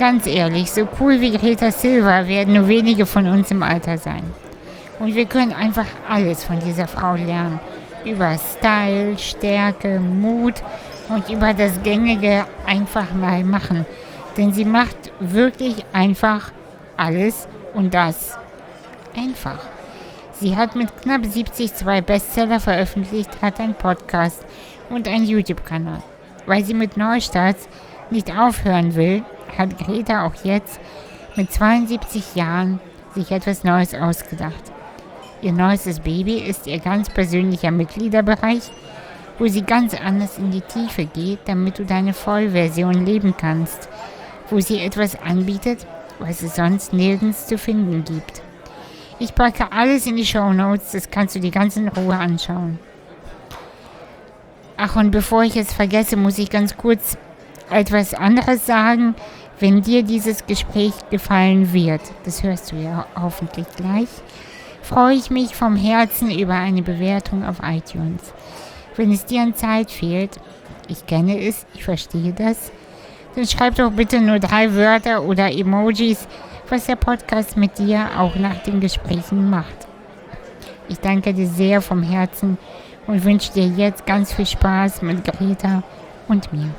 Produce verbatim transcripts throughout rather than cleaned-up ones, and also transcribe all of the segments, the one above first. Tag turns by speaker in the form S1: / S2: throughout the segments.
S1: Ganz ehrlich, so cool wie Greta Silva werden nur wenige von uns im Alter sein. Und wir können einfach alles von dieser Frau lernen. Über Style, Stärke, Mut und über das Gängige einfach mal machen. Denn sie macht wirklich einfach alles und das einfach. Sie hat mit knapp siebzig zwei Bestseller veröffentlicht, hat einen Podcast und einen YouTube-Kanal. Weil sie mit Neustarts nicht aufhören will, hat Greta auch jetzt mit zweiundsiebzig Jahren sich etwas Neues ausgedacht. Ihr neuestes Baby ist ihr ganz persönlicher Mitgliederbereich, wo sie ganz anders in die Tiefe geht, damit du deine Vollversion leben kannst, wo sie etwas anbietet, was es sonst nirgends zu finden gibt. Ich packe alles in die Shownotes, das kannst du dir ganz in Ruhe anschauen. Ach, und bevor ich es vergesse, muss ich ganz kurz etwas anderes sagen. Wenn dir dieses Gespräch gefallen wird, das hörst du ja hoffentlich gleich, freue ich mich vom Herzen über eine Bewertung auf iTunes. Wenn es dir an Zeit fehlt, ich kenne es, ich verstehe das, dann schreib doch bitte nur drei Wörter oder Emojis, was der Podcast mit dir auch nach den Gesprächen macht. Ich danke dir sehr vom Herzen und wünsche dir jetzt ganz viel Spaß mit Greta und mir.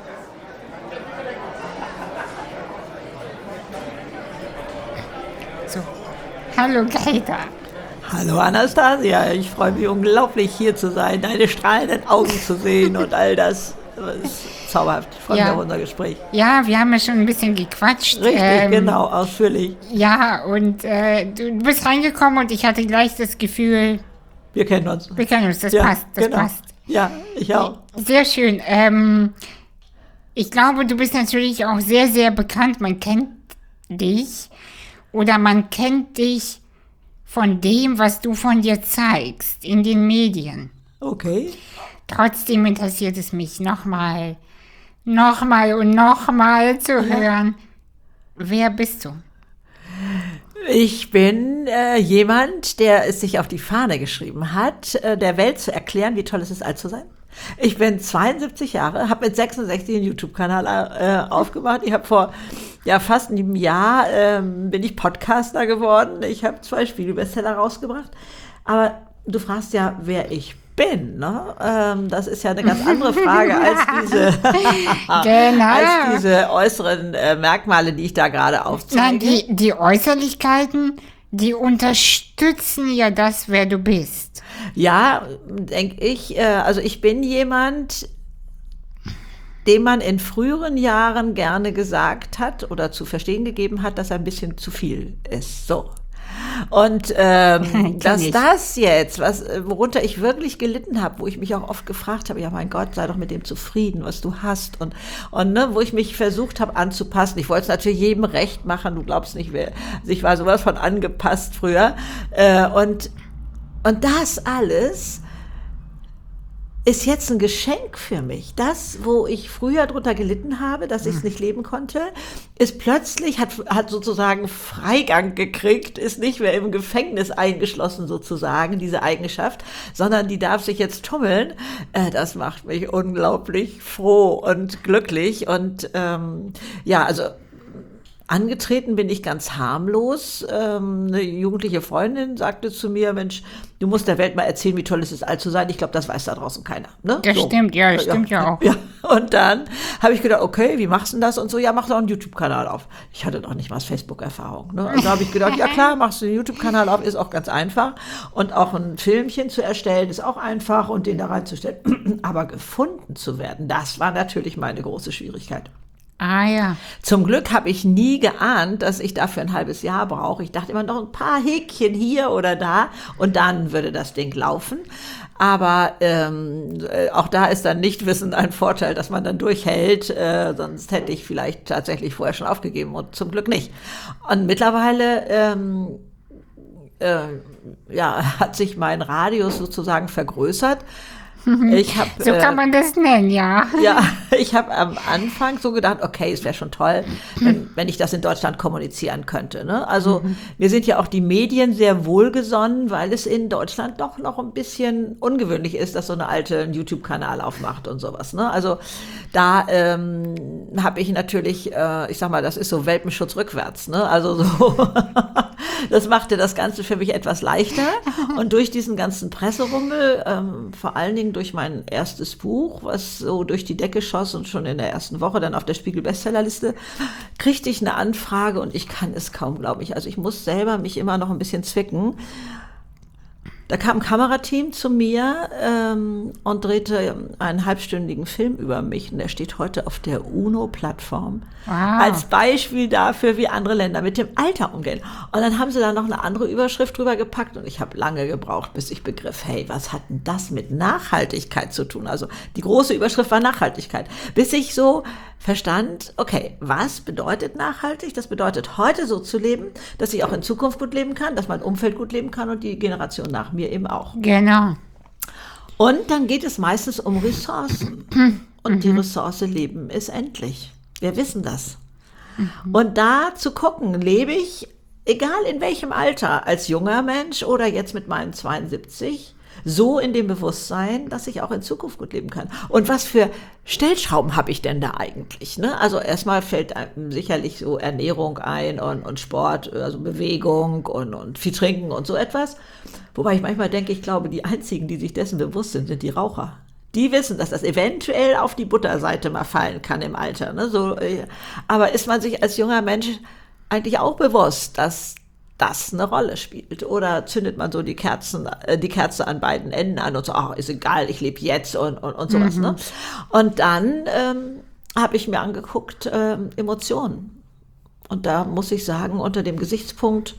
S1: So, hallo Greta.
S2: Hallo Anastasia, ich freue mich unglaublich hier zu sein, deine strahlenden Augen zu sehen und all das. Das ist zauberhaft. Ich freue mich
S1: Ja.
S2: auf unser Gespräch.
S1: Ja, wir haben ja schon ein bisschen gequatscht.
S2: Richtig,
S1: ähm,
S2: genau, ausführlich.
S1: Ja, und äh, du bist reingekommen und ich hatte gleich das Gefühl,
S2: Wir kennen uns.
S1: wir kennen uns, das
S2: Ja,
S1: passt, das
S2: genau.
S1: passt.
S2: Ja, ich auch.
S1: Sehr schön. Ähm, ich glaube, du bist natürlich auch sehr, sehr bekannt. Man kennt dich oder man kennt dich von dem, was du von dir zeigst in den Medien.
S2: Okay.
S1: Trotzdem interessiert es mich nochmal, nochmal und nochmal zu hören. Wer bist du?
S2: Ich bin äh, jemand, der es sich auf die Fahne geschrieben hat, äh, der Welt zu erklären, wie toll es ist, alt zu sein. Ich bin zweiundsiebzig Jahre, habe mit sechsundsechzig einen YouTube-Kanal äh, aufgemacht. Ich habe vor ja, fast einem Jahr ähm, bin ich Podcaster geworden. Ich habe zwei Spiegel-Bestseller rausgebracht. Aber du fragst ja, wer ich bin, ne? Ähm, das ist ja eine ganz andere Frage als diese,
S1: Genau.
S2: als diese äußeren äh, Merkmale, die ich da gerade aufzeige.
S1: Nein, die, die Äußerlichkeiten, die unterstützen ja das, wer du bist.
S2: Ja, denke ich. Äh, also ich bin jemand, dem man in früheren Jahren gerne gesagt hat oder zu verstehen gegeben hat, dass er ein bisschen zu viel ist. So. Und ähm, dass
S1: ich.
S2: das jetzt, was, worunter ich wirklich gelitten habe, wo ich mich auch oft gefragt habe, ja mein Gott, sei doch mit dem zufrieden, was du hast. Und, und ne, wo ich mich versucht habe anzupassen. Ich wollte es natürlich jedem recht machen, du glaubst nicht, wer, also ich war sowas von angepasst früher. Äh, und, und das alles ist jetzt ein Geschenk für mich. Das, wo ich früher drunter gelitten habe, dass ich es nicht leben konnte, ist plötzlich, hat, hat sozusagen Freigang gekriegt, ist nicht mehr im Gefängnis eingeschlossen sozusagen, diese Eigenschaft, sondern die darf sich jetzt tummeln. Äh, das macht mich unglaublich froh und glücklich. Und ähm, ja, also angetreten bin ich ganz harmlos. Ähm, eine jugendliche Freundin sagte zu mir, Mensch, du musst der Welt mal erzählen, wie toll es ist, alt zu sein. Ich glaube, das weiß da draußen keiner. Ne?
S1: Das
S2: so.
S1: stimmt, ja, das stimmt ja auch.
S2: Ja. Und dann habe ich gedacht, okay, wie machst du denn das? Und so, ja, mach doch einen YouTube-Kanal auf. Ich hatte doch nicht mal Facebook-Erfahrung. Ne? Und da habe ich gedacht, ja klar, machst du einen YouTube-Kanal auf, ist auch ganz einfach. Und auch ein Filmchen zu erstellen, ist auch einfach und den da reinzustellen. Aber gefunden zu werden, das war natürlich meine große Schwierigkeit.
S1: Ah ja.
S2: Zum Glück habe ich nie geahnt, dass ich dafür ein halbes Jahr brauche. Ich dachte immer noch ein paar Häkchen hier oder da und dann würde das Ding laufen. Aber ähm, auch da ist dann Nichtwissen ein Vorteil, dass man dann durchhält. Äh, sonst hätte ich vielleicht tatsächlich vorher schon aufgegeben und zum Glück nicht. Und mittlerweile ähm, äh, ja, hat sich mein Radius sozusagen vergrößert. Ich hab,
S1: So kann man das nennen, ja.
S2: Ja, ich habe am Anfang so gedacht, okay, es wäre schon toll, wenn, wenn ich das in Deutschland kommunizieren könnte. Ne? Also mhm. mir sind ja auch die Medien sehr wohlgesonnen, weil es in Deutschland doch noch ein bisschen ungewöhnlich ist, dass so eine alte einen YouTube-Kanal aufmacht und sowas. Ne? Also da ähm, habe ich natürlich, äh, ich sag mal, das ist so Welpenschutz rückwärts. Ne? Also so, das machte das Ganze für mich etwas leichter. Und durch diesen ganzen Presserummel, ähm, vor allen Dingen durch mein erstes Buch, was so durch die Decke schoss und schon in der ersten Woche dann auf der Spiegel-Bestsellerliste, kriegte ich eine Anfrage und ich kann es kaum, glaube ich. Also ich muss selber mich immer noch ein bisschen zwicken. Da kam ein Kamerateam zu mir ähm, und drehte einen halbstündigen Film über mich. Und der steht heute auf der UNO-Plattform
S1: Wow.
S2: als Beispiel dafür, wie andere Länder mit dem Alter umgehen. Und dann haben sie da noch eine andere Überschrift drüber gepackt. Und ich habe lange gebraucht, bis ich begriff, hey, was hat denn das mit Nachhaltigkeit zu tun? Also die große Überschrift war Nachhaltigkeit. Bis ich so verstand, okay, was bedeutet nachhaltig? Das bedeutet, heute so zu leben, dass ich auch in Zukunft gut leben kann, dass mein Umfeld gut leben kann und die Generation nach mir eben auch.
S1: Genau.
S2: Und dann geht es meistens um Ressourcen. Und die Ressource Leben ist endlich. Wir wissen das. Und da zu gucken, lebe ich, egal in welchem Alter, als junger Mensch oder jetzt mit meinen zweiundsiebzig, so in dem Bewusstsein, dass ich auch in Zukunft gut leben kann. Und was für Stellschrauben habe ich denn da eigentlich? Ne? Also erstmal fällt einem sicherlich so Ernährung ein und, und Sport, also Bewegung und, und viel Trinken und so etwas. Wobei ich manchmal denke, ich glaube, die einzigen, die sich dessen bewusst sind, sind die Raucher. Die wissen, dass das eventuell auf die Butterseite mal fallen kann im Alter. Ne? So, aber ist man sich als junger Mensch eigentlich auch bewusst, dass das eine Rolle spielt? Oder zündet man so die Kerzen, äh, die Kerze an beiden Enden an und so, ach, ist egal, ich lebe jetzt und, und, und sowas. Mhm. Ne? Und dann ähm, habe ich mir angeguckt, ähm, Emotionen. Und da muss ich sagen, unter dem Gesichtspunkt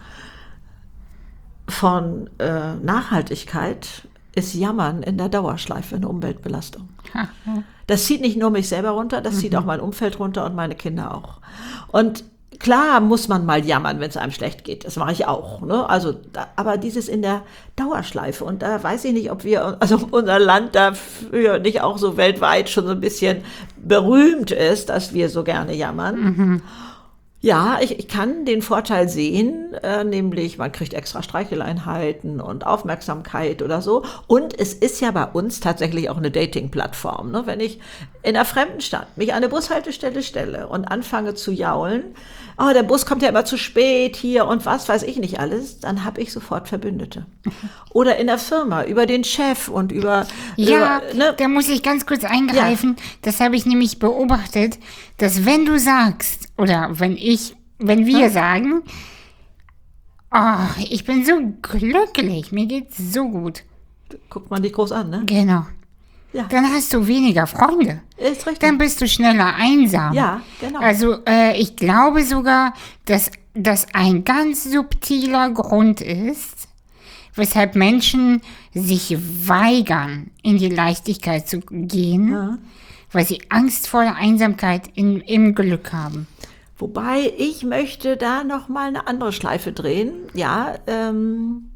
S2: von äh, Nachhaltigkeit ist Jammern in der Dauerschleife eine Umweltbelastung. Das zieht nicht nur mich selber runter, das mhm. zieht auch mein Umfeld runter und meine Kinder auch. Und klar muss man mal jammern, wenn es einem schlecht geht. Das mache ich auch. Ne? Also, da, aber dieses in der Dauerschleife. Und da weiß ich nicht, ob wir, also unser Land dafür nicht auch so weltweit schon so ein bisschen berühmt ist, dass wir so gerne jammern. Mhm. Ja, ich, ich kann den Vorteil sehen, äh, nämlich man kriegt extra Streicheleinheiten und Aufmerksamkeit oder so. Und es ist ja bei uns tatsächlich auch eine Dating-Plattform. Ne? Wenn ich in einer fremden Stadt mich an eine Bushaltestelle stelle und anfange zu jaulen, oh, der Bus kommt ja immer zu spät hier und was weiß ich nicht alles, dann habe ich sofort Verbündete. Oder in der Firma, über den Chef und über...
S1: Ja,
S2: über, ne?
S1: Da muss ich ganz kurz eingreifen. Ja. Das habe ich nämlich beobachtet, dass wenn du sagst, oder wenn ich, wenn wir hm? sagen, oh, ich bin so glücklich, mir geht's so gut.
S2: Guckt man dich groß an, ne?
S1: Genau. Ja. Dann hast du weniger Freunde.
S2: Ist richtig.
S1: Dann bist du schneller einsam.
S2: Ja, genau.
S1: Also äh, ich glaube sogar, dass das ein ganz subtiler Grund ist, weshalb Menschen sich weigern, in die Leichtigkeit zu gehen, ja. weil sie Angst vor der Einsamkeit in, im Glück haben.
S2: Wobei ich möchte da noch mal eine andere Schleife drehen. Ja, ähm...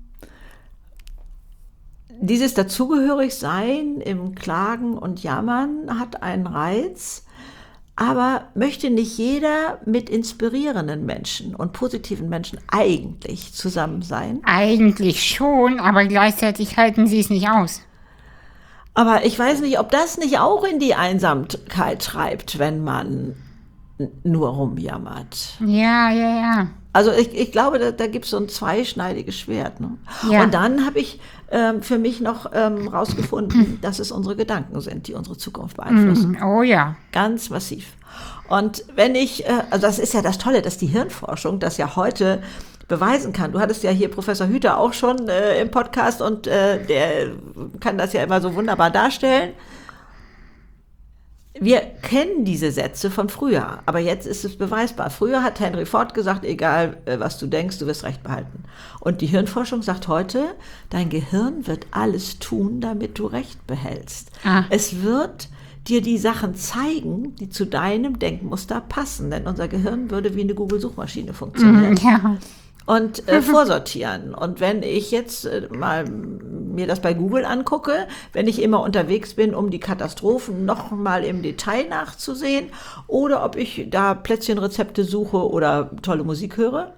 S2: dieses Dazugehörigsein im Klagen und Jammern hat einen Reiz, aber möchte nicht jeder mit inspirierenden Menschen und positiven Menschen eigentlich zusammen sein?
S1: Eigentlich schon, aber gleichzeitig halten sie es nicht aus.
S2: Aber ich weiß nicht, ob das nicht auch in die Einsamkeit treibt, wenn man nur rumjammert.
S1: Ja, ja, ja.
S2: Also ich, ich glaube, da, da gibt es so ein zweischneidiges Schwert. Ne?
S1: Ja.
S2: Und dann habe ich ähm, für mich noch ähm, rausgefunden, dass es unsere Gedanken sind, die unsere Zukunft beeinflussen.
S1: Oh ja.
S2: Ganz massiv. Und wenn ich, äh, also das ist ja das Tolle, dass die Hirnforschung das ja heute beweisen kann. Du hattest ja hier Professor Hüter auch schon äh, im Podcast und äh, der kann das ja immer so wunderbar darstellen. Wir kennen diese Sätze von früher, aber jetzt ist es beweisbar. Früher hat Henry Ford gesagt, egal was du denkst, du wirst Recht behalten. Und die Hirnforschung sagt heute, dein Gehirn wird alles tun, damit du Recht behältst. Ah. Es wird dir die Sachen zeigen, die zu deinem Denkmuster passen, denn unser Gehirn würde wie eine Google-Suchmaschine funktionieren.
S1: Ja.
S2: und äh, vorsortieren. Und wenn ich jetzt äh, mal mir das bei Google angucke, wenn ich immer unterwegs bin, um die Katastrophen noch mal im Detail nachzusehen oder ob ich da Plätzchenrezepte suche oder tolle Musik höre,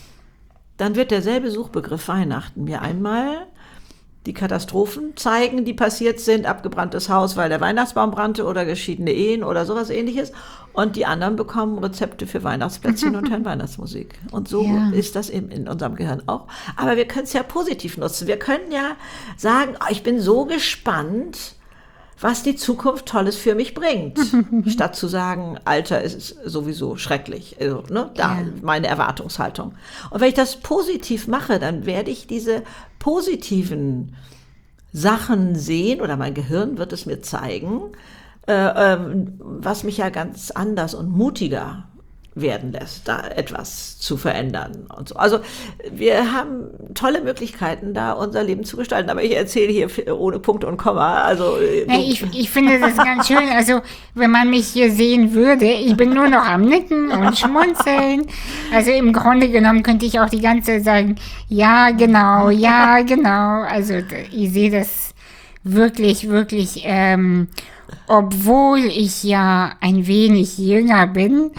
S2: dann wird derselbe Suchbegriff Weihnachten mir einmal die Katastrophen zeigen, die passiert sind, abgebranntes Haus, weil der Weihnachtsbaum brannte oder geschiedene Ehen oder sowas Ähnliches. Und die anderen bekommen Rezepte für Weihnachtsplätzchen und hören Weihnachtsmusik. Und so
S1: Ja.
S2: ist das in, in unserem Gehirn auch. Aber wir können es ja positiv nutzen. Wir können ja sagen, oh, ich bin so gespannt, was die Zukunft Tolles für mich bringt. Statt zu sagen, Alter ist sowieso schrecklich. Also, ne, da
S1: Ja.
S2: meine Erwartungshaltung. Und wenn ich das positiv mache, dann werde ich diese positiven Sachen sehen oder mein Gehirn wird es mir zeigen, äh, ähm, was mich ja ganz anders und mutiger werden lässt, da etwas zu verändern und so. Also wir haben tolle Möglichkeiten, da unser Leben zu gestalten. Aber ich erzähle hier ohne Punkt und Komma. Also äh,
S1: Ja, ich, ich finde das ganz schön. Also, wenn man mich hier sehen würde, ich bin nur noch am Nicken und Schmunzeln. Also, im Grunde genommen könnte ich auch die ganze Zeit sagen, ja, genau, ja, genau. Also, d- ich sehe das wirklich, wirklich, ähm, obwohl ich ja ein wenig jünger bin.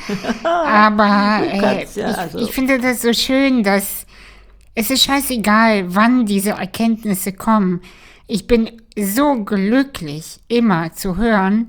S1: Aber
S2: Du
S1: äh,
S2: kannst ja,
S1: ich,
S2: also-
S1: ich finde das so schön, dass es ist scheißegal, wann diese Erkenntnisse kommen. Ich bin so glücklich, immer zu hören,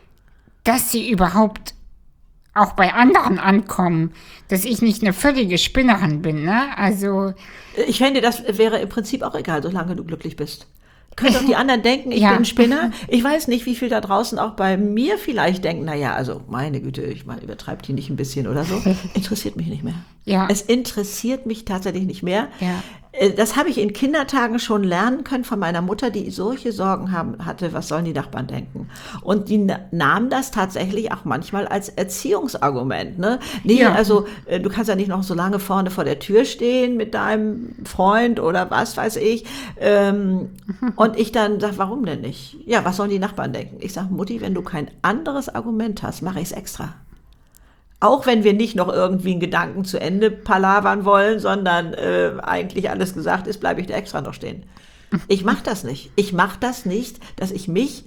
S1: dass sie überhaupt auch bei anderen ankommen, dass ich nicht eine völlige Spinnerin bin, ne? Also,
S2: ich fände, das wäre im Prinzip auch egal, solange du glücklich bist. Können doch die anderen denken, ich
S1: Ja.
S2: bin ein Spinner. Ich weiß nicht, wie viel da draußen auch bei mir vielleicht denken, naja, also meine Güte, ich meine, übertreibt die nicht ein bisschen oder so. Interessiert mich nicht mehr.
S1: Ja.
S2: Es interessiert mich tatsächlich nicht mehr.
S1: Ja.
S2: Äh, Das habe ich in Kindertagen schon lernen können von meiner Mutter, die solche Sorgen haben, hatte, was sollen die Nachbarn denken? Und die na- nahm das tatsächlich auch manchmal als Erziehungsargument. Ne? Nee,
S1: Ja.
S2: also äh, du kannst ja nicht noch so lange vorne vor der Tür stehen mit deinem Freund oder was weiß ich. Ähm, und ich dann sage, warum denn nicht? Ja, was sollen die Nachbarn denken? Ich sage, Mutti, wenn du kein anderes Argument hast, mache ich es extra. Auch wenn wir nicht noch irgendwie einen Gedanken zu Ende palavern wollen, sondern äh, eigentlich alles gesagt ist, bleibe ich da extra noch stehen. Ich mache das nicht. Ich mache das nicht, dass ich mich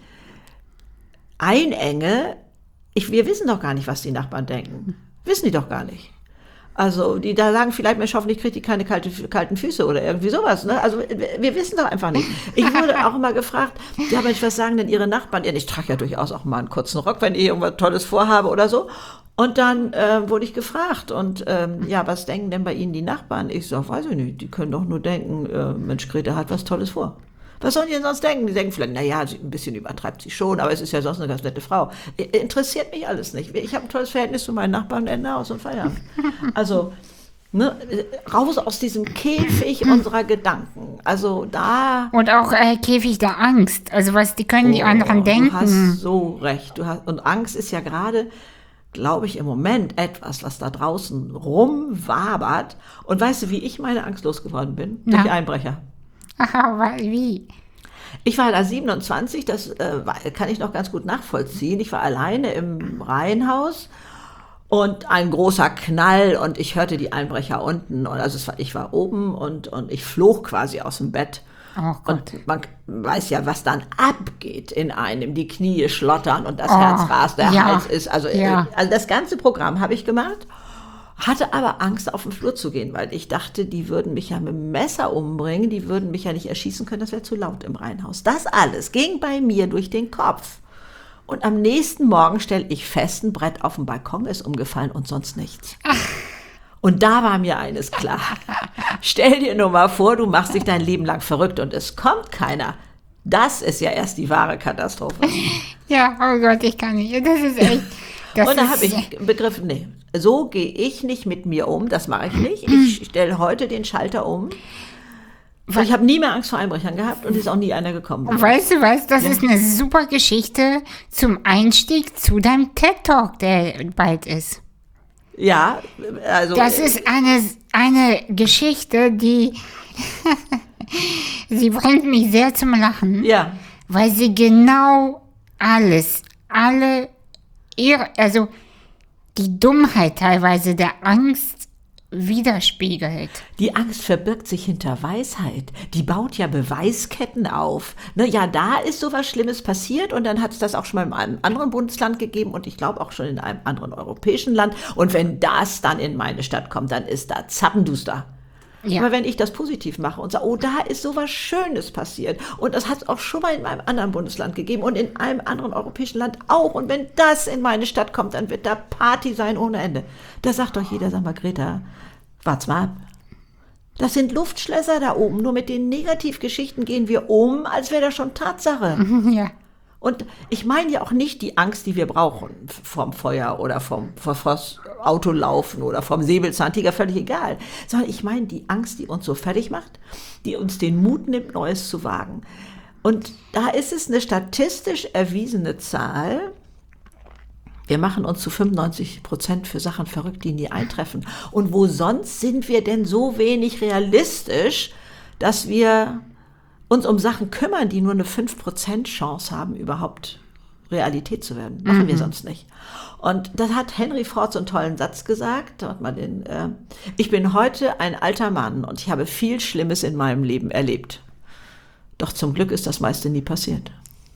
S2: einenge. Ich, wir wissen doch gar nicht, was die Nachbarn denken. Wissen die doch gar nicht. Also die da sagen vielleicht, Mensch, hoffentlich kriegt die keine kalte, kalten Füße oder irgendwie sowas. Ne? Also wir, wir wissen doch einfach nicht. Ich wurde auch immer gefragt, ja Mensch, was sagen denn Ihre Nachbarn? Ja, ich trage ja durchaus auch mal einen kurzen Rock, wenn ich irgendwas Tolles vorhabe oder so. Und dann äh, wurde ich gefragt und ähm, ja, was denken denn bei Ihnen die Nachbarn? Ich sage, weiß ich nicht, die können doch nur denken, äh, Mensch, Grete hat was Tolles vor. Was sollen die denn sonst denken? Die denken vielleicht, naja, ein bisschen übertreibt sie schon, aber es ist ja sonst eine ganz nette Frau. Interessiert mich alles nicht. Ich habe ein tolles Verhältnis zu meinen Nachbarn, Ende aus und Feierabend. Also, ne, raus aus diesem Käfig unserer Gedanken. Also da...
S1: und auch äh, Käfig der Angst. Also, was die können die
S2: Oh,
S1: anderen denken.
S2: Du hast so recht. Du hast, und Angst ist ja gerade, glaube ich, im Moment etwas, was da draußen rumwabert. Und weißt du, wie ich meine Angst losgeworden bin?
S1: Na.
S2: Durch Einbrecher.
S1: Aha, wa- wie?
S2: Ich war da siebenundzwanzig, das äh, war- kann ich noch ganz gut nachvollziehen. Ich war alleine im Reihenhaus und ein großer Knall und ich hörte die Einbrecher unten. Und also es war, ich war oben und, und ich flog quasi aus dem Bett.
S1: Oh Gott.
S2: Und man weiß ja, was dann abgeht in einem. Die Knie schlottern und das
S1: Oh,
S2: Herz rast, der
S1: ja,
S2: Hals ist. Also,
S1: ja.
S2: äh, also das ganze Programm habe ich gemacht. Hatte aber Angst, auf den Flur zu gehen, weil ich dachte, die würden mich ja mit dem Messer umbringen, die würden mich ja nicht erschießen können, das wäre zu laut im Reihenhaus. Das alles ging bei mir durch den Kopf. Und am nächsten Morgen stelle ich fest, ein Brett auf dem Balkon ist umgefallen und sonst nichts. Und da war mir eines klar. Stell dir nur mal vor, du machst dich dein Leben lang verrückt und es kommt keiner. Das ist ja erst die wahre Katastrophe.
S1: Ja, oh Gott, ich kann nicht. Das ist echt. Das
S2: Und da
S1: ist-
S2: habe ich begriffen, nee, so gehe ich nicht mit mir um, das mache ich nicht. Ich stelle heute den Schalter um. Und ich habe nie mehr Angst vor Einbrechern gehabt und ist auch nie einer gekommen.
S1: Weißt du was, das ist eine super Geschichte zum Einstieg zu deinem TED-Talk, der bald ist.
S2: Ja, also
S1: Das ist eine, eine Geschichte, die, sie bringt mich sehr zum Lachen,
S2: ja,
S1: weil sie genau alles, alle, ihre, also die Dummheit teilweise der Angst widerspiegelt.
S2: Die Angst verbirgt sich hinter Weisheit. Die baut ja Beweisketten auf. Ne, ja, da ist sowas Schlimmes passiert und dann hat es das auch schon mal in einem anderen Bundesland gegeben und ich glaube auch schon in einem anderen europäischen Land. Und wenn das dann in meine Stadt kommt, dann ist da zappenduster. Ja. Aber wenn ich das positiv mache und sage, oh, da ist sowas Schönes passiert und das hat es auch schon mal in einem anderen Bundesland gegeben und in einem anderen europäischen Land auch und wenn das in meine Stadt kommt, dann wird da Party sein ohne Ende. Da sagt doch jeder, sag mal, Greta, wart's mal ab. Das sind Luftschlösser da oben, nur mit den Negativgeschichten gehen wir um, als wäre das schon Tatsache.
S1: Ja.
S2: Und ich meine ja auch nicht die Angst, die wir brauchen, vom Feuer oder vom, vom Autolaufen oder vom Säbelzahntiger, völlig egal. Sondern ich meine die Angst, die uns so fertig macht, die uns den Mut nimmt, Neues zu wagen. Und da ist es eine statistisch erwiesene Zahl. Wir machen uns zu fünfundneunzig Prozent für Sachen verrückt, die nie eintreffen. Und wo sonst sind wir denn so wenig realistisch, dass wir uns um Sachen kümmern, die nur eine fünf Prozent Chance haben, überhaupt Realität zu werden. Machen mhm. wir sonst nicht. Und das hat Henry Ford so einen tollen Satz gesagt. Da hat man den, äh, ich bin heute ein alter Mann und ich habe viel Schlimmes in meinem Leben erlebt. Doch zum Glück ist das meiste nie passiert.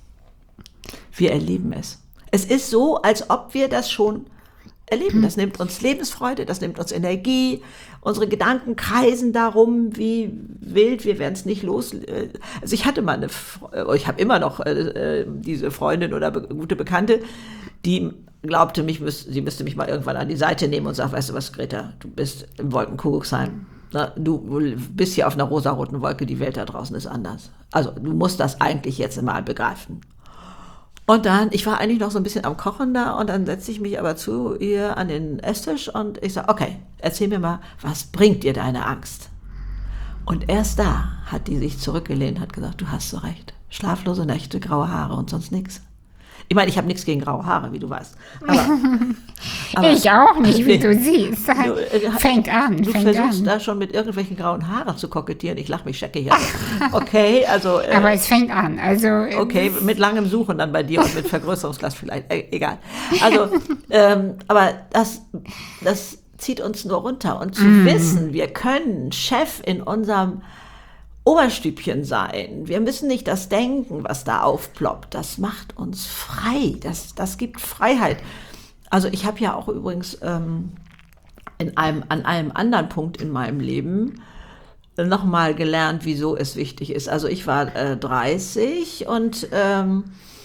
S2: Wir erleben es. Es ist so, als ob wir das schon erleben. Das nimmt uns Lebensfreude, das nimmt uns Energie. Unsere Gedanken kreisen darum, wie wild, wir werden es nicht los. Also ich hatte mal eine, ich habe immer noch äh, diese Freundin oder be- gute Bekannte, die glaubte, mich müß, sie müsste mich mal irgendwann an die Seite nehmen und sagt, weißt du was, Greta, du bist im Wolkenkuckucksheim. Na, du bist hier auf einer rosaroten Wolke, die Welt da draußen ist anders. Also du musst das eigentlich jetzt mal begreifen. Und dann, ich war eigentlich noch so ein bisschen am Kochen da und dann setze ich mich aber zu ihr an den Esstisch und ich sage, okay, erzähl mir mal, was bringt dir deine Angst? Und erst da hat die sich zurückgelehnt, hat gesagt, du hast so recht. Schlaflose Nächte, graue Haare und sonst nichts. Ich meine, ich habe nichts gegen graue Haare, wie du weißt. Aber,
S1: aber ich auch nicht, wie du siehst.
S2: Du, äh,
S1: fängt an,
S2: Du
S1: fängt
S2: versuchst
S1: an.
S2: da schon mit irgendwelchen grauen Haaren zu kokettieren. Ich lache mich scheckig an. Okay, also... Äh,
S1: aber es fängt an, also...
S2: Okay, mit langem Suchen dann bei dir und mit Vergrößerungsglas vielleicht. Äh, egal. Also, ähm, aber das, das zieht uns nur runter. Und zu mm. wissen, wir können Chef in unserem Oberstübchen sein. Wir müssen nicht das denken, was da aufploppt. Das macht uns frei. Das, das gibt Freiheit. Also ich habe ja auch übrigens ähm, in einem, an einem anderen Punkt in meinem Leben nochmal gelernt, wieso es wichtig ist. Also ich war äh, dreißig und ähm,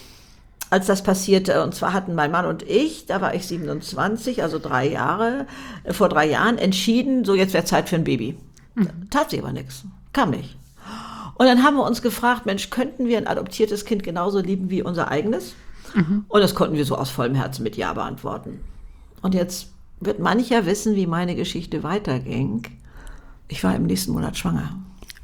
S2: als das passierte, und zwar hatten mein Mann und ich, da war ich siebenundzwanzig, also drei Jahre, äh, vor drei Jahren entschieden, so jetzt wäre Zeit für ein Baby. Mhm. Tat sich aber nichts. Kam nicht. Und dann haben wir uns gefragt, Mensch, könnten wir ein adoptiertes Kind genauso lieben wie unser eigenes? Mhm. Und das konnten wir so aus vollem Herzen mit Ja beantworten. Und jetzt wird mancher wissen, wie meine Geschichte weiterging. Ich war im nächsten Monat schwanger.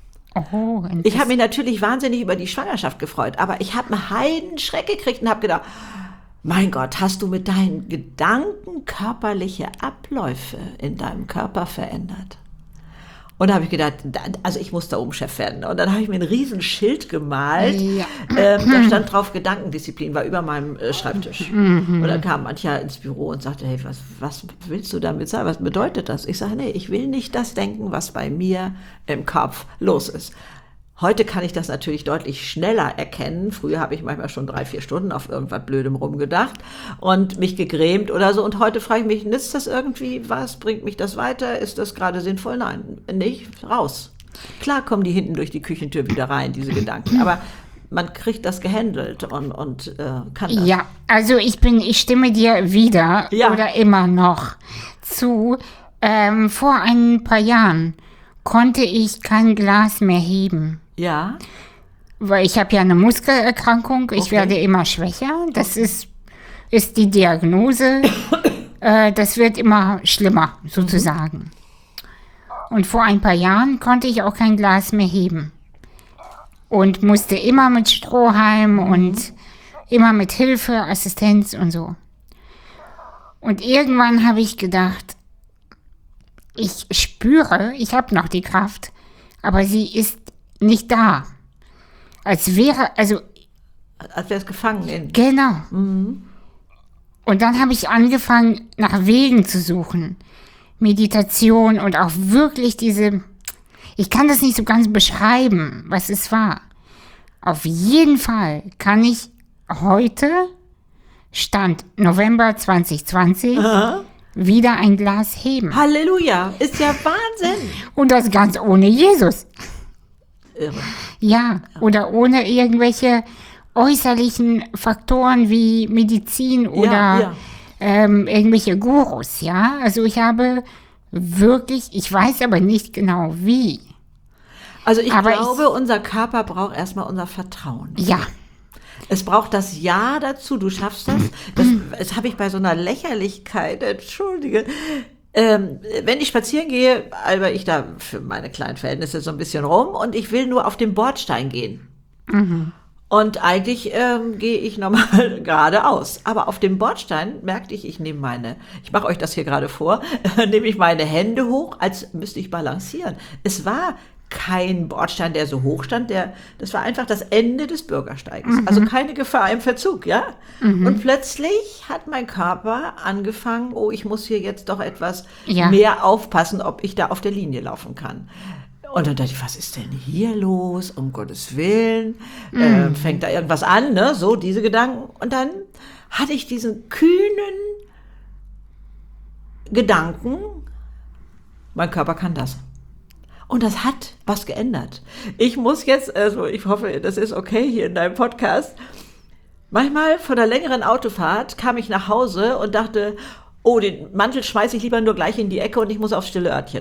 S1: Oh,
S2: ich habe mich natürlich wahnsinnig über die Schwangerschaft gefreut, aber ich habe einen Heidenschreck gekriegt und habe gedacht, mein Gott, hast du mit deinen Gedanken körperliche Abläufe in deinem Körper verändert? Und da habe ich gedacht, also ich muss da oben Chef werden. Und dann habe ich mir ein riesen Schild gemalt. Ja. Ähm, da stand drauf, Gedankendisziplin, war über meinem äh, Schreibtisch. Mhm. Und dann kam mancher ins Büro und sagte, hey, was, was willst du damit sagen? Was bedeutet das? Ich sage, nee, ich will nicht das denken, was bei mir im Kopf los ist. Heute kann ich das natürlich deutlich schneller erkennen. Früher habe ich manchmal schon drei, vier Stunden auf irgendwas Blödem rumgedacht und mich gegrämt oder so. Und heute frage ich mich, nützt das irgendwie? Was bringt mich das weiter? Ist das gerade sinnvoll? Nein, nicht. Raus. Klar kommen die hinten durch die Küchentür wieder rein, diese Gedanken. Aber man kriegt das gehandelt und, und äh, kann das.
S1: Ja, also ich bin, ich stimme dir wieder
S2: ja.
S1: oder immer noch zu. Ähm, vor ein paar Jahren konnte ich kein Glas mehr heben.
S2: Ja.
S1: Weil ich habe ja eine Muskelerkrankung, ich okay. werde immer schwächer. Das okay. ist, ist die Diagnose. äh, das wird immer schlimmer, sozusagen. Mhm. Und vor ein paar Jahren konnte ich auch kein Glas mehr heben. Und musste immer mit Strohhalm mhm. und immer mit Hilfe, Assistenz und so. Und irgendwann habe ich gedacht, ich spüre, ich habe noch die Kraft, aber sie ist nicht da. Als wäre, also...
S2: Als wäre es gefangen. In.
S1: Genau.
S2: Mhm.
S1: Und dann habe ich angefangen, nach Wegen zu suchen, Meditation und auch wirklich diese, ich kann das nicht so ganz beschreiben, was es war. Auf jeden Fall kann ich heute, Stand November zwanzig zwanzig,
S2: Aha.
S1: wieder ein Glas heben.
S2: Halleluja, ist ja Wahnsinn.
S1: Und das ganz ohne Jesus.
S2: Irre.
S1: Ja, oder ohne irgendwelche äußerlichen Faktoren wie Medizin oder
S2: Ja, ja.
S1: Ähm, irgendwelche Gurus, ja. Also ich habe wirklich, ich weiß aber nicht genau wie.
S2: Also ich
S1: Aber
S2: glaube,
S1: ich-
S2: unser Körper braucht erstmal unser Vertrauen.
S1: Ja,
S2: Es braucht das Ja dazu, du schaffst das. Das, das habe ich bei so einer Lächerlichkeit, entschuldige. Ähm, wenn ich spazieren gehe, alber ich da für meine kleinen Verhältnisse so ein bisschen rum und ich will nur auf den Bordstein gehen. Und eigentlich ähm, gehe ich normal geradeaus. Aber auf dem Bordstein merkte ich, ich nehme meine, ich mache euch das hier gerade vor, nehme ich meine Hände hoch, als müsste ich balancieren. Es war kein Bordstein, der so hoch stand, der, das war einfach das Ende des Bürgersteiges. Also keine Gefahr im Verzug, ja? Und plötzlich hat mein Körper angefangen, oh, ich muss hier jetzt doch etwas
S1: Ja.
S2: mehr aufpassen, ob ich da auf der Linie laufen kann. Und dann dachte ich, was ist denn hier los? Um Gottes Willen. Äh, fängt da irgendwas an, ne? So, diese Gedanken. Und dann hatte ich diesen kühnen Gedanken, mein Körper kann das. Und das hat was geändert. Ich muss jetzt, also ich hoffe, das ist okay hier in deinem Podcast. Manchmal von einer längeren Autofahrt kam ich nach Hause und dachte, oh, den Mantel schmeiße ich lieber nur gleich in die Ecke und ich muss aufs stille Örtchen.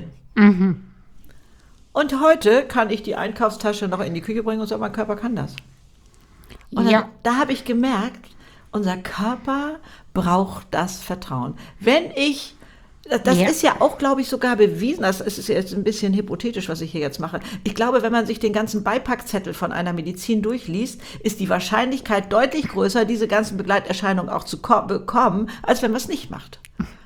S2: Und heute kann ich die Einkaufstasche noch in die Küche bringen und so, mein Körper kann das. Und dann,
S1: ja,
S2: da habe ich gemerkt, unser Körper braucht das Vertrauen. Wenn ich, das, das
S1: Ja.
S2: ist ja auch, glaube ich, sogar bewiesen, das ist jetzt ein bisschen hypothetisch, was ich hier jetzt mache. Ich glaube, wenn man sich den ganzen Beipackzettel von einer Medizin durchliest, ist die Wahrscheinlichkeit deutlich größer, diese ganzen Begleiterscheinungen auch zu ko- bekommen, als wenn man es nicht macht.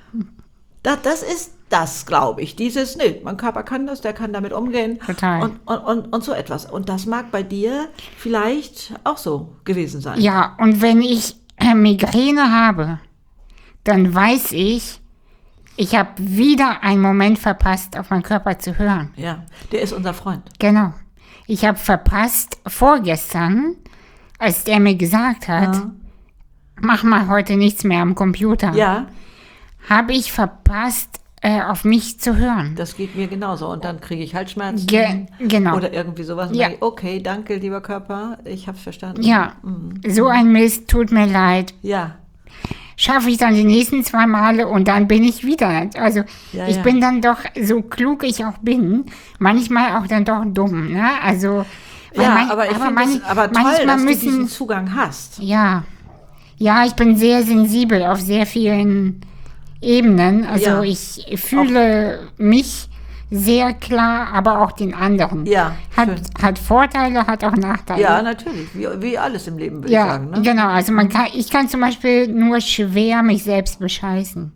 S2: Das, das ist das, glaube ich. Dieses, nee, mein Körper kann das, der kann damit umgehen.
S1: Total.
S2: Und, und, und, und so etwas. Und das mag bei dir vielleicht auch so gewesen sein.
S1: ja, und wenn ich äh, Migräne habe, dann weiß ich, ich habe wieder einen Moment verpasst, auf meinen Körper zu hören.
S2: Ja, der ist unser Freund.
S1: Genau. Ich habe verpasst, vorgestern, als der mir gesagt hat,
S2: Ja.
S1: mach mal heute nichts mehr am Computer,
S2: Ja,
S1: habe ich verpasst, äh, auf mich zu hören.
S2: das geht mir genauso. Und dann kriege ich Halsschmerzen.
S1: Ge genau.
S2: Oder irgendwie sowas. Und
S1: Ja.
S2: dann, okay, danke, lieber Körper. Ich habe es verstanden.
S1: Ja, so ein Mist, tut mir leid.
S2: Ja.
S1: Schaffe ich dann die nächsten zwei Male und dann bin ich wieder. Also
S2: Ja,
S1: ich
S2: ja.
S1: bin dann doch, so klug ich auch bin, manchmal auch dann doch dumm. Ne? Also, weil
S2: Ja,
S1: man-
S2: aber ich finde
S1: man-
S2: es aber toll,
S1: manchmal
S2: dass du
S1: müssen,
S2: diesen Zugang hast.
S1: Ja, ja, ich bin sehr sensibel auf sehr vielen Ebenen. Also
S2: Ja.
S1: ich fühle mich sehr klar, aber auch den anderen.
S2: Ja,
S1: Hat,
S2: schön.
S1: hat Vorteile, hat auch Nachteile.
S2: Ja, natürlich. Wie, wie alles im Leben, würde
S1: Ja,
S2: ich sagen. Ne?
S1: genau. Also man kann, ich kann zum Beispiel nur schwer mich selbst bescheißen.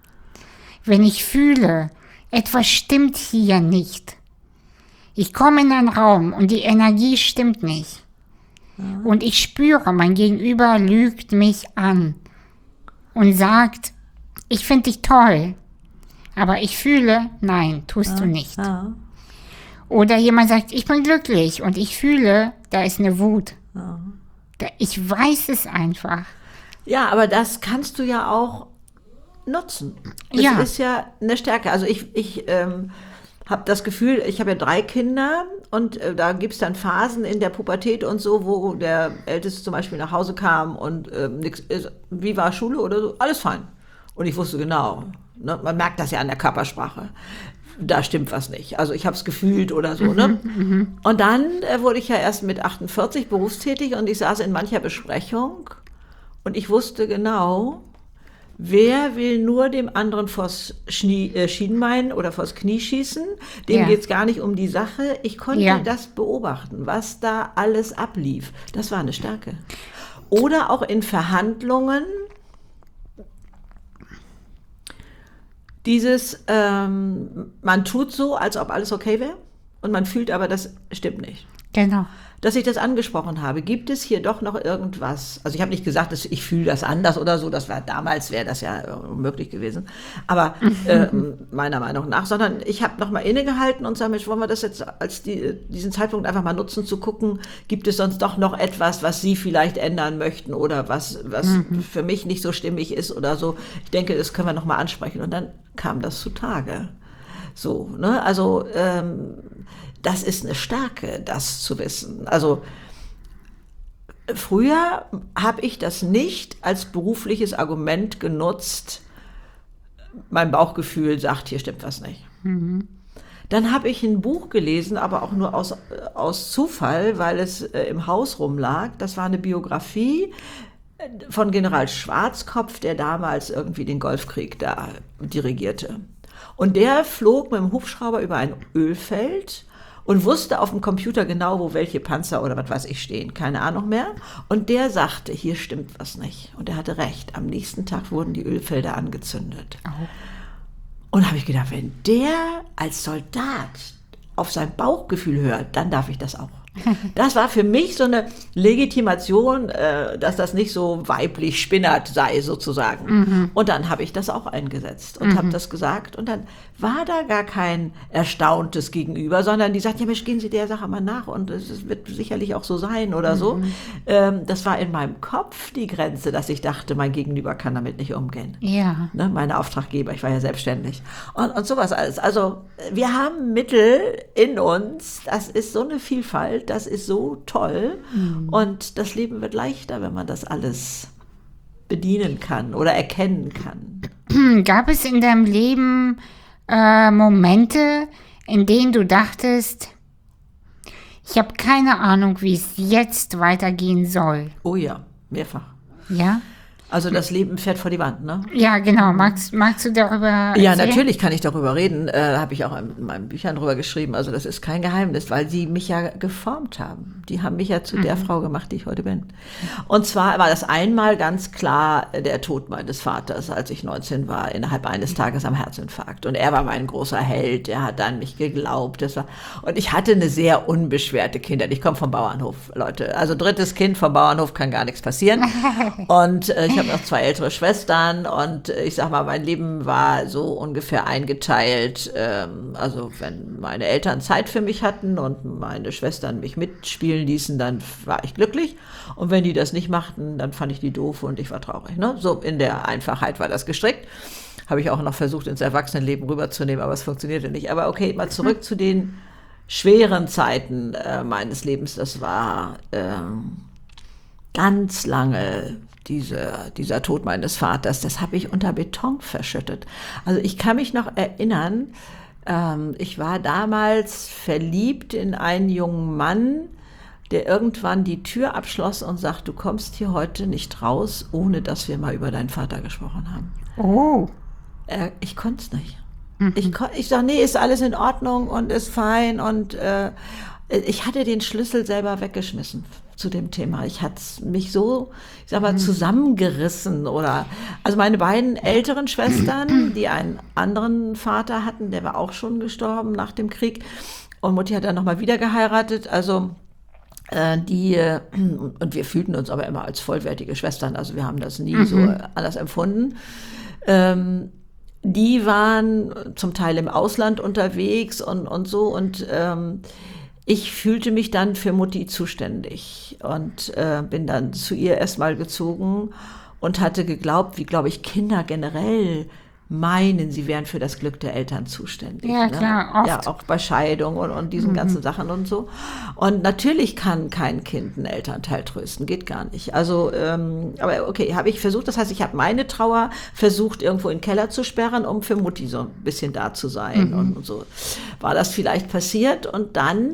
S1: Wenn ich fühle, etwas stimmt hier nicht. Ich komme in einen Raum und die Energie stimmt nicht. Und ich spüre, mein Gegenüber lügt mich an und sagt, ich finde dich toll. Aber ich fühle, nein, tust du nicht.
S2: Ja.
S1: Oder jemand sagt, ich bin glücklich und ich fühle, da ist eine Wut. Da, ich weiß es einfach.
S2: Ja, aber das kannst du ja auch nutzen. Das
S1: Ja.
S2: ist ja eine Stärke. Also ich, ich ähm, habe das Gefühl, ich habe ja drei Kinder und äh, da gibt es dann Phasen in der Pubertät und so, wo der Älteste zum Beispiel nach Hause kam und ähm, nix ist, wie war Schule oder so, alles fein. Und ich wusste genau, ne, man merkt das ja an der Körpersprache. Da stimmt was nicht. Also ich habe es gefühlt oder so. Ne? Und dann äh, wurde ich ja erst mit achtundvierzig berufstätig und ich saß in mancher Besprechung und ich wusste genau, wer will nur dem anderen vors Schnie, äh, Schienbein oder vors Knie schießen. Dem
S1: Ja.
S2: geht es gar nicht um die Sache. Ich konnte
S1: Ja.
S2: das beobachten, was da alles ablief. Das war eine Stärke. Oder auch in Verhandlungen dieses, ähm, man tut so, als ob alles okay wäre und man fühlt aber, das stimmt nicht.
S1: Genau.
S2: Dass ich das angesprochen habe. Gibt es hier doch noch irgendwas? Also ich habe nicht gesagt, dass ich fühle das anders oder so. Das war damals, wäre das ja unmöglich gewesen. Aber äh, meiner Meinung nach, sondern ich habe noch mal innegehalten und sage, Mensch, wollen wir das jetzt als die, diesen Zeitpunkt einfach mal nutzen, zu gucken, gibt es sonst doch noch etwas, was Sie vielleicht ändern möchten oder was, was mhm. für mich nicht so stimmig ist oder so. Ich denke, das können wir noch mal ansprechen. Und dann kam das zutage. So, ne? Also ähm, das ist eine Stärke, das zu wissen. Also früher habe ich das nicht als berufliches Argument genutzt. Mein Bauchgefühl sagt, hier stimmt was nicht. Mhm. Dann habe ich ein Buch gelesen, aber auch nur aus, aus Zufall, weil es äh, im Haus rumlag. Das war eine Biografie von General Schwarzkopf, der damals irgendwie den Golfkrieg da dirigierte. Und der flog mit dem Hubschrauber über ein Ölfeld und wusste auf dem Computer genau, wo welche Panzer oder was weiß ich stehen. Keine Ahnung mehr. Und der sagte, hier stimmt was nicht. Und er hatte recht. Am nächsten Tag wurden die Ölfelder angezündet. Oh. Und da habe ich gedacht, wenn der als Soldat auf sein Bauchgefühl hört, dann darf ich das auch. Das war für mich so eine Legitimation, äh, dass das nicht so weiblich spinnert sei, sozusagen. Mhm. Und dann habe ich das auch eingesetzt und mhm. habe das gesagt. Und dann war da gar kein erstauntes Gegenüber, sondern die sagt, ja Mensch, gehen Sie der Sache mal nach und es wird sicherlich auch so sein oder mhm. so. Ähm, das war in meinem Kopf die Grenze, dass ich dachte, mein Gegenüber kann damit nicht umgehen. Ja. Ne, meine Auftraggeber, ich war ja selbstständig. Und, und sowas alles. Also wir haben Mittel in uns, das ist so eine Vielfalt, das ist so toll mhm. und das Leben wird leichter, wenn man das alles bedienen kann oder erkennen kann.
S1: Gab es in deinem Leben äh, Momente, in denen du dachtest, ich habe keine Ahnung, wie es jetzt weitergehen soll?
S2: Oh ja, mehrfach.
S1: Ja?
S2: Also das Leben fährt vor die Wand, ne?
S1: Ja, genau. Magst, magst du darüber erzählen?
S2: Ja, natürlich kann ich darüber reden. Äh, habe ich auch in meinen Büchern drüber geschrieben. Also das ist kein Geheimnis, weil sie mich ja geformt haben. Die haben mich ja zu mhm. der Frau gemacht, die ich heute bin. Und zwar war das einmal ganz klar der Tod meines Vaters, als ich neunzehn war, innerhalb eines Tages am Herzinfarkt. Und er war mein großer Held. Er hat an mich geglaubt. Das war, und ich hatte eine sehr unbeschwerte Kindheit. Ich komme vom Bauernhof, Leute. Also drittes Kind vom Bauernhof kann gar nichts passieren. Und äh, ich habe noch zwei ältere Schwestern und ich sag mal, mein Leben war so ungefähr eingeteilt. Ähm, also wenn meine Eltern Zeit für mich hatten und meine Schwestern mich mitspielen ließen, dann war ich glücklich. Und wenn die das nicht machten, dann fand ich die doof und ich war traurig. Ne? So in der Einfachheit war das gestrickt. Habe ich auch noch versucht, ins Erwachsenenleben rüberzunehmen, aber es funktionierte nicht. Aber okay, mal zurück zu den schweren Zeiten äh, meines Lebens. Das war ähm, ganz lange Diese, dieser Tod meines Vaters, das habe ich unter Beton verschüttet. Also ich kann mich noch erinnern, ähm, ich war damals verliebt in einen jungen Mann, der irgendwann die Tür abschloss und sagt, du kommst hier heute nicht raus, ohne dass wir mal über deinen Vater gesprochen haben.
S1: Oh.
S2: Äh, ich konnte es nicht. Mhm. Ich, kon- ich sage, nee, ist alles in Ordnung und ist fein und äh, ich hatte den Schlüssel selber weggeschmissen zu dem Thema. Ich hatte mich so, ich sag mal, zusammengerissen oder, also meine beiden älteren Schwestern, die einen anderen Vater hatten, der war auch schon gestorben nach dem Krieg und Mutti hat dann nochmal wieder geheiratet, also äh, die, und wir fühlten uns aber immer als vollwertige Schwestern, also wir haben das nie mhm. so anders empfunden. Ähm, die waren zum Teil im Ausland unterwegs und, und so und ähm, ich fühlte mich dann für Mutti zuständig und äh, bin dann zu ihr erstmal gezogen und hatte geglaubt, wie glaube ich Kinder generell meinen, sie wären für das Glück der Eltern zuständig.
S1: Ja,
S2: ne?
S1: klar, oft.
S2: Ja, auch bei Scheidung und, und diesen mhm. ganzen Sachen und so. Und natürlich kann kein Kind einen Elternteil trösten, geht gar nicht. Also, ähm, aber okay, habe ich versucht, das heißt, ich habe meine Trauer versucht, irgendwo in den Keller zu sperren, um für Mutti so ein bisschen da zu sein. Mhm. Und, und so war das vielleicht passiert. Und dann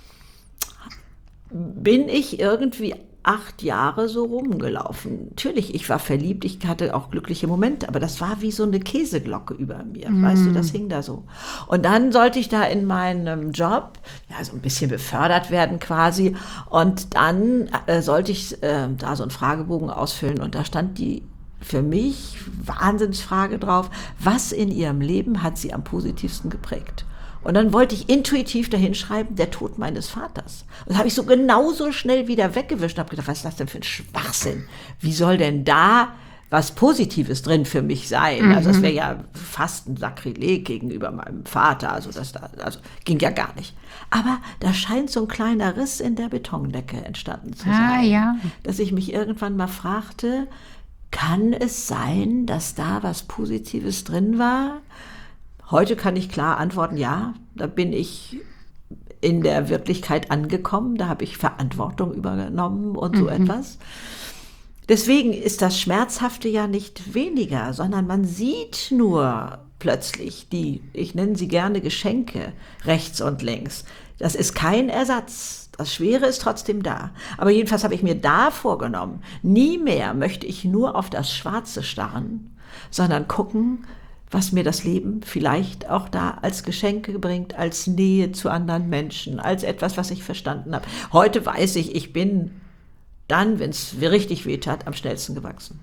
S2: bin ich irgendwie acht Jahre so rumgelaufen. Natürlich, ich war verliebt, ich hatte auch glückliche Momente, aber das war wie so eine Käseglocke über mir, mm. weißt du, das hing da so. Und dann sollte ich da in meinem Job, ja, so ein bisschen befördert werden quasi und dann äh, sollte ich äh, da so einen Fragebogen ausfüllen und da stand die für mich Wahnsinnsfrage drauf, was in ihrem Leben hat sie am positivsten geprägt? Und dann wollte ich intuitiv dahin schreiben, der Tod meines Vaters. Und das habe ich so genauso schnell wieder weggewischt und habe gedacht, was ist das denn für ein Schwachsinn? Wie soll denn da was Positives drin für mich sein? Mhm. Also das wäre ja fast ein Sakrileg gegenüber meinem Vater. Also das da, also ging ja gar nicht. Aber da scheint so ein kleiner Riss in der Betondecke entstanden zu sein.
S1: Ah, ja.
S2: Dass ich mich irgendwann mal fragte, kann es sein, dass da was Positives drin war? Heute kann ich klar antworten, ja, da bin ich in der Wirklichkeit angekommen, da habe ich Verantwortung übernommen und so mhm. etwas. Deswegen ist das Schmerzhafte ja nicht weniger, sondern man sieht nur plötzlich die, ich nenne sie gerne Geschenke, rechts und links. Das ist kein Ersatz. Das Schwere ist trotzdem da. Aber jedenfalls habe ich mir da vorgenommen, nie mehr möchte ich nur auf das Schwarze starren, sondern gucken, was mir das Leben vielleicht auch da als Geschenke bringt, als Nähe zu anderen Menschen, als etwas, was ich verstanden habe. Heute weiß ich, ich bin dann, wenn es richtig weh tat, am schnellsten gewachsen.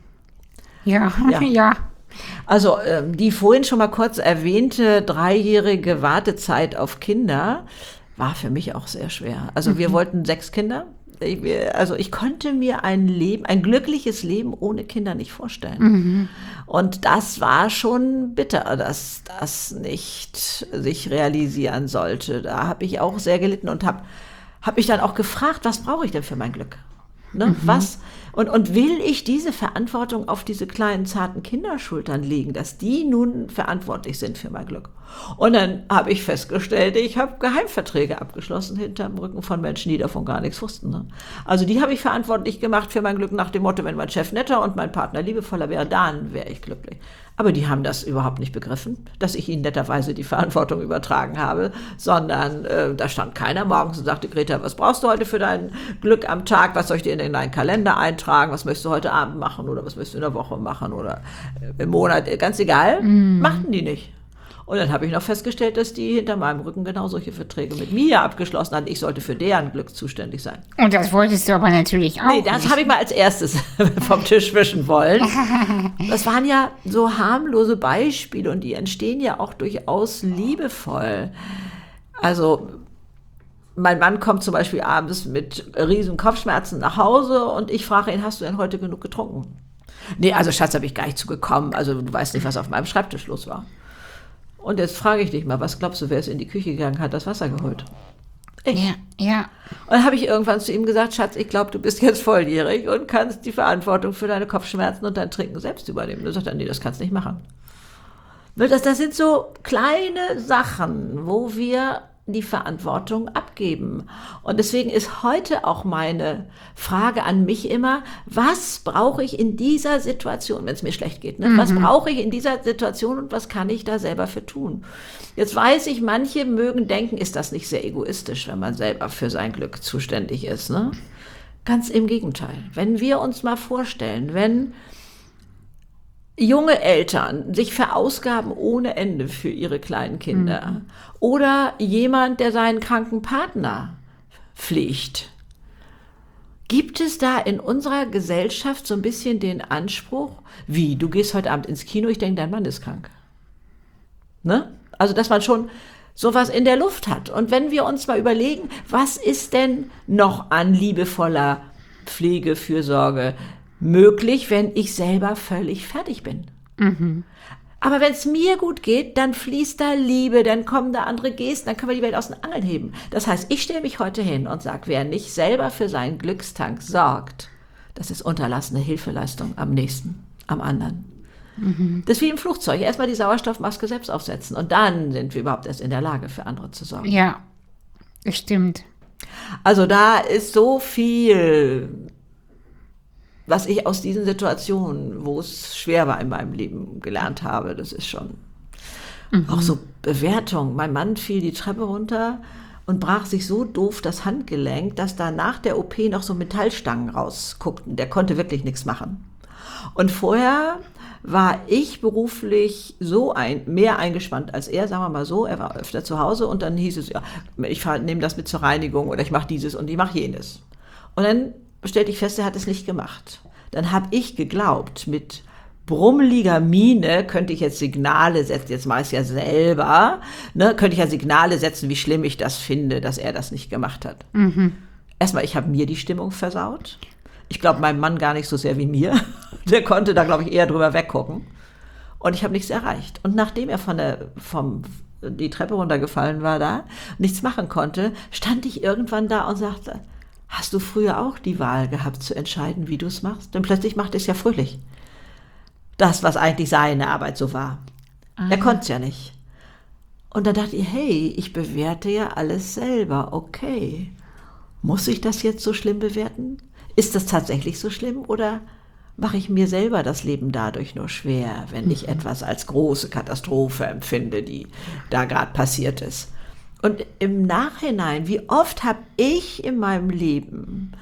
S1: Ja, ja. ja.
S2: Also ähm, die vorhin schon mal kurz erwähnte dreijährige Wartezeit auf Kinder war für mich auch sehr schwer. Also mhm. wir wollten sechs Kinder. Ich, also ich konnte mir ein Leben, ein glückliches Leben ohne Kinder nicht vorstellen. Mhm. Und das war schon bitter, dass das nicht sich realisieren sollte. Da habe ich auch sehr gelitten und habe hab mich dann auch gefragt, was brauche ich denn für mein Glück? Ne? Mhm. Was? Und, und will ich diese Verantwortung auf diese kleinen, zarten Kinderschultern legen, dass die nun verantwortlich sind für mein Glück? Und dann habe ich festgestellt, ich habe Geheimverträge abgeschlossen hinterm Rücken von Menschen, die davon gar nichts wussten. Ne? Also die habe ich verantwortlich gemacht für mein Glück nach dem Motto, wenn mein Chef netter und mein Partner liebevoller wäre, dann wäre ich glücklich. Aber die haben das überhaupt nicht begriffen, dass ich ihnen netterweise die Verantwortung übertragen habe, sondern äh, da stand keiner morgens und sagte, Greta, was brauchst du heute für dein Glück am Tag? Was soll ich dir in deinen Kalender eintragen? Was möchtest du heute Abend machen oder was möchtest du in der Woche machen oder im Monat? Ganz egal, mm. machten die nicht. Und dann habe ich noch festgestellt, dass die hinter meinem Rücken genau solche Verträge mit mir abgeschlossen hatten. Ich sollte für deren Glück zuständig sein.
S1: Und das wolltest du aber natürlich auch
S2: Nee, das habe ich mal als erstes vom Tisch wischen wollen. Das waren ja so harmlose Beispiele und die entstehen ja auch durchaus liebevoll. Also mein Mann kommt zum Beispiel abends mit riesen Kopfschmerzen nach Hause und ich frage ihn, hast du denn heute genug getrunken? Nee, also Schatz, habe ich gar nicht zugekommen. Also du weißt nicht, was auf meinem Schreibtisch los war. Und jetzt frage ich dich mal, was glaubst du, wer ist in die Küche gegangen, hat das Wasser geholt? Ich.
S1: Ja, ja.
S2: Und dann habe ich irgendwann zu ihm gesagt, Schatz, ich glaube, du bist jetzt volljährig und kannst die Verantwortung für deine Kopfschmerzen und dein Trinken selbst übernehmen. Du sagst dann, nee, das kannst du nicht machen. Das, das sind so kleine Sachen, wo wir die Verantwortung abgeben. Und deswegen ist heute auch meine Frage an mich immer, was brauche ich in dieser Situation, wenn es mir schlecht geht? Ne? Mhm. Was brauche ich in dieser Situation und was kann ich da selber für tun? Jetzt weiß ich, manche mögen denken, ist das nicht sehr egoistisch, wenn man selber für sein Glück zuständig ist. Ne? Ganz im Gegenteil. Wenn wir uns mal vorstellen, wenn junge Eltern sich verausgaben ohne Ende für ihre kleinen Kinder mhm. oder jemand, der seinen kranken Partner pflegt. Gibt es da in unserer Gesellschaft so ein bisschen den Anspruch, wie, du gehst heute Abend ins Kino, ich denke, dein Mann ist krank. Ne? Also, dass man schon sowas in der Luft hat. Und wenn wir uns mal überlegen, was ist denn noch an liebevoller Pflege, Fürsorge möglich, wenn ich selber völlig fertig bin. Mhm. Aber wenn es mir gut geht, dann fließt da Liebe, dann kommen da andere Gesten, dann können wir die Welt aus den Angeln heben. Das heißt, ich stelle mich heute hin und sage, wer nicht selber für seinen Glückstank sorgt, das ist unterlassene Hilfeleistung am nächsten, am anderen. Mhm. Das ist wie im Flugzeug. Erstmal die Sauerstoffmaske selbst aufsetzen und dann sind wir überhaupt erst in der Lage, für andere zu sorgen.
S1: Ja, das stimmt.
S2: Also da ist so viel, was ich aus diesen Situationen, wo es schwer war in meinem Leben, gelernt habe. Das ist schon mhm. auch so Bewertung. Mein Mann fiel die Treppe runter und brach sich so doof das Handgelenk, dass da nach der O P noch so Metallstangen rausguckten. Der konnte wirklich nichts machen. Und vorher war ich beruflich so ein, mehr eingespannt als er, sagen wir mal so. Er war öfter zu Hause und dann hieß es, ja, ich nehme das mit zur Reinigung oder ich mache dieses und ich mache jenes. Und dann stellte ich fest, er hat es nicht gemacht. Dann habe ich geglaubt, mit brummeliger Miene könnte ich jetzt Signale setzen, jetzt mache ich es ja selber, ne, könnte ich ja Signale setzen, wie schlimm ich das finde, dass er das nicht gemacht hat.
S1: Mhm.
S2: Erstmal, ich habe mir die Stimmung versaut. Ich glaube, meinem Mann gar nicht so sehr wie mir. Der konnte da, glaube ich, eher drüber weggucken. Und ich habe nichts erreicht. Und nachdem er von der, vom, die Treppe runtergefallen war da, nichts machen konnte, stand ich irgendwann da und sagte, hast du früher auch die Wahl gehabt zu entscheiden, wie du es machst? Denn plötzlich macht es ja fröhlich. Das, was eigentlich seine Arbeit so war. Aha. Er konnte es ja nicht. Und dann dachte ich, hey, ich bewerte ja alles selber. Okay. Muss ich das jetzt so schlimm bewerten? Ist das tatsächlich so schlimm oder mache ich mir selber das Leben dadurch nur schwer, wenn ich etwas als große Katastrophe empfinde, die da gerade passiert ist? Und im Nachhinein, wie oft habe ich in meinem Leben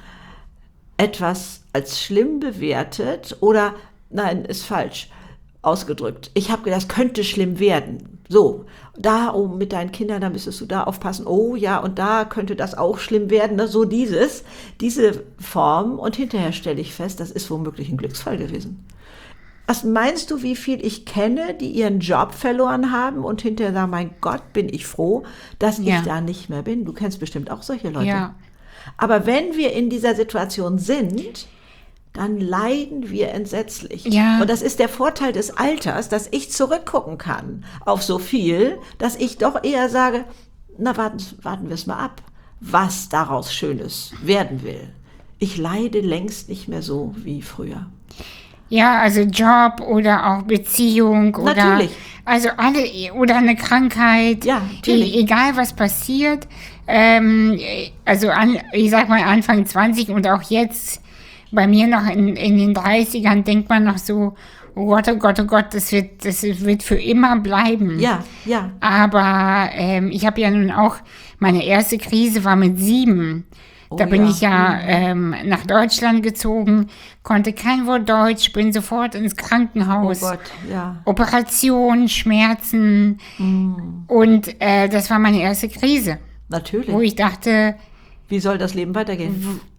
S2: etwas als schlimm bewertet oder, nein, ist falsch ausgedrückt. Ich habe gedacht, das könnte schlimm werden. So, da oh, mit deinen Kindern, da müsstest du da aufpassen. Oh ja, und da könnte das auch schlimm werden. Ne? So dieses, diese Form. Und hinterher stelle ich fest, das ist womöglich ein Glücksfall gewesen. Was meinst du, wie viel ich kenne, die ihren Job verloren haben und hinterher sagen, mein Gott, bin ich froh, dass ja. ich da nicht mehr bin. Du kennst bestimmt auch solche Leute.
S1: Ja.
S2: Aber wenn wir in dieser Situation sind, dann leiden wir entsetzlich.
S1: Ja.
S2: Und das ist der Vorteil des Alters, dass ich zurückgucken kann auf so viel, dass ich doch eher sage, na warten, warten wir es mal ab, was daraus Schönes werden will. Ich leide längst nicht mehr so wie früher.
S1: Ja, also Job oder auch Beziehung oder
S2: natürlich.
S1: Also alle oder eine Krankheit.
S2: Ja, natürlich.
S1: E- egal was passiert. Ähm, also an, ich sag mal Anfang zwanzig und auch jetzt bei mir noch in, in den dreißigern denkt man noch so, oh Gott, oh Gott, oh Gott, das wird, das wird für immer bleiben.
S2: Ja, ja.
S1: Aber ähm, ich habe ja nun auch, meine erste Krise war mit sieben.
S2: Oh,
S1: da bin
S2: ja.
S1: ich ja ähm, nach Deutschland gezogen, konnte kein Wort Deutsch, bin sofort ins Krankenhaus.
S2: Oh Gott, ja.
S1: Operation, Schmerzen.
S2: Mm.
S1: Und äh, das war meine erste Krise.
S2: Natürlich.
S1: Wo ich dachte,
S2: wie soll das Leben weitergehen?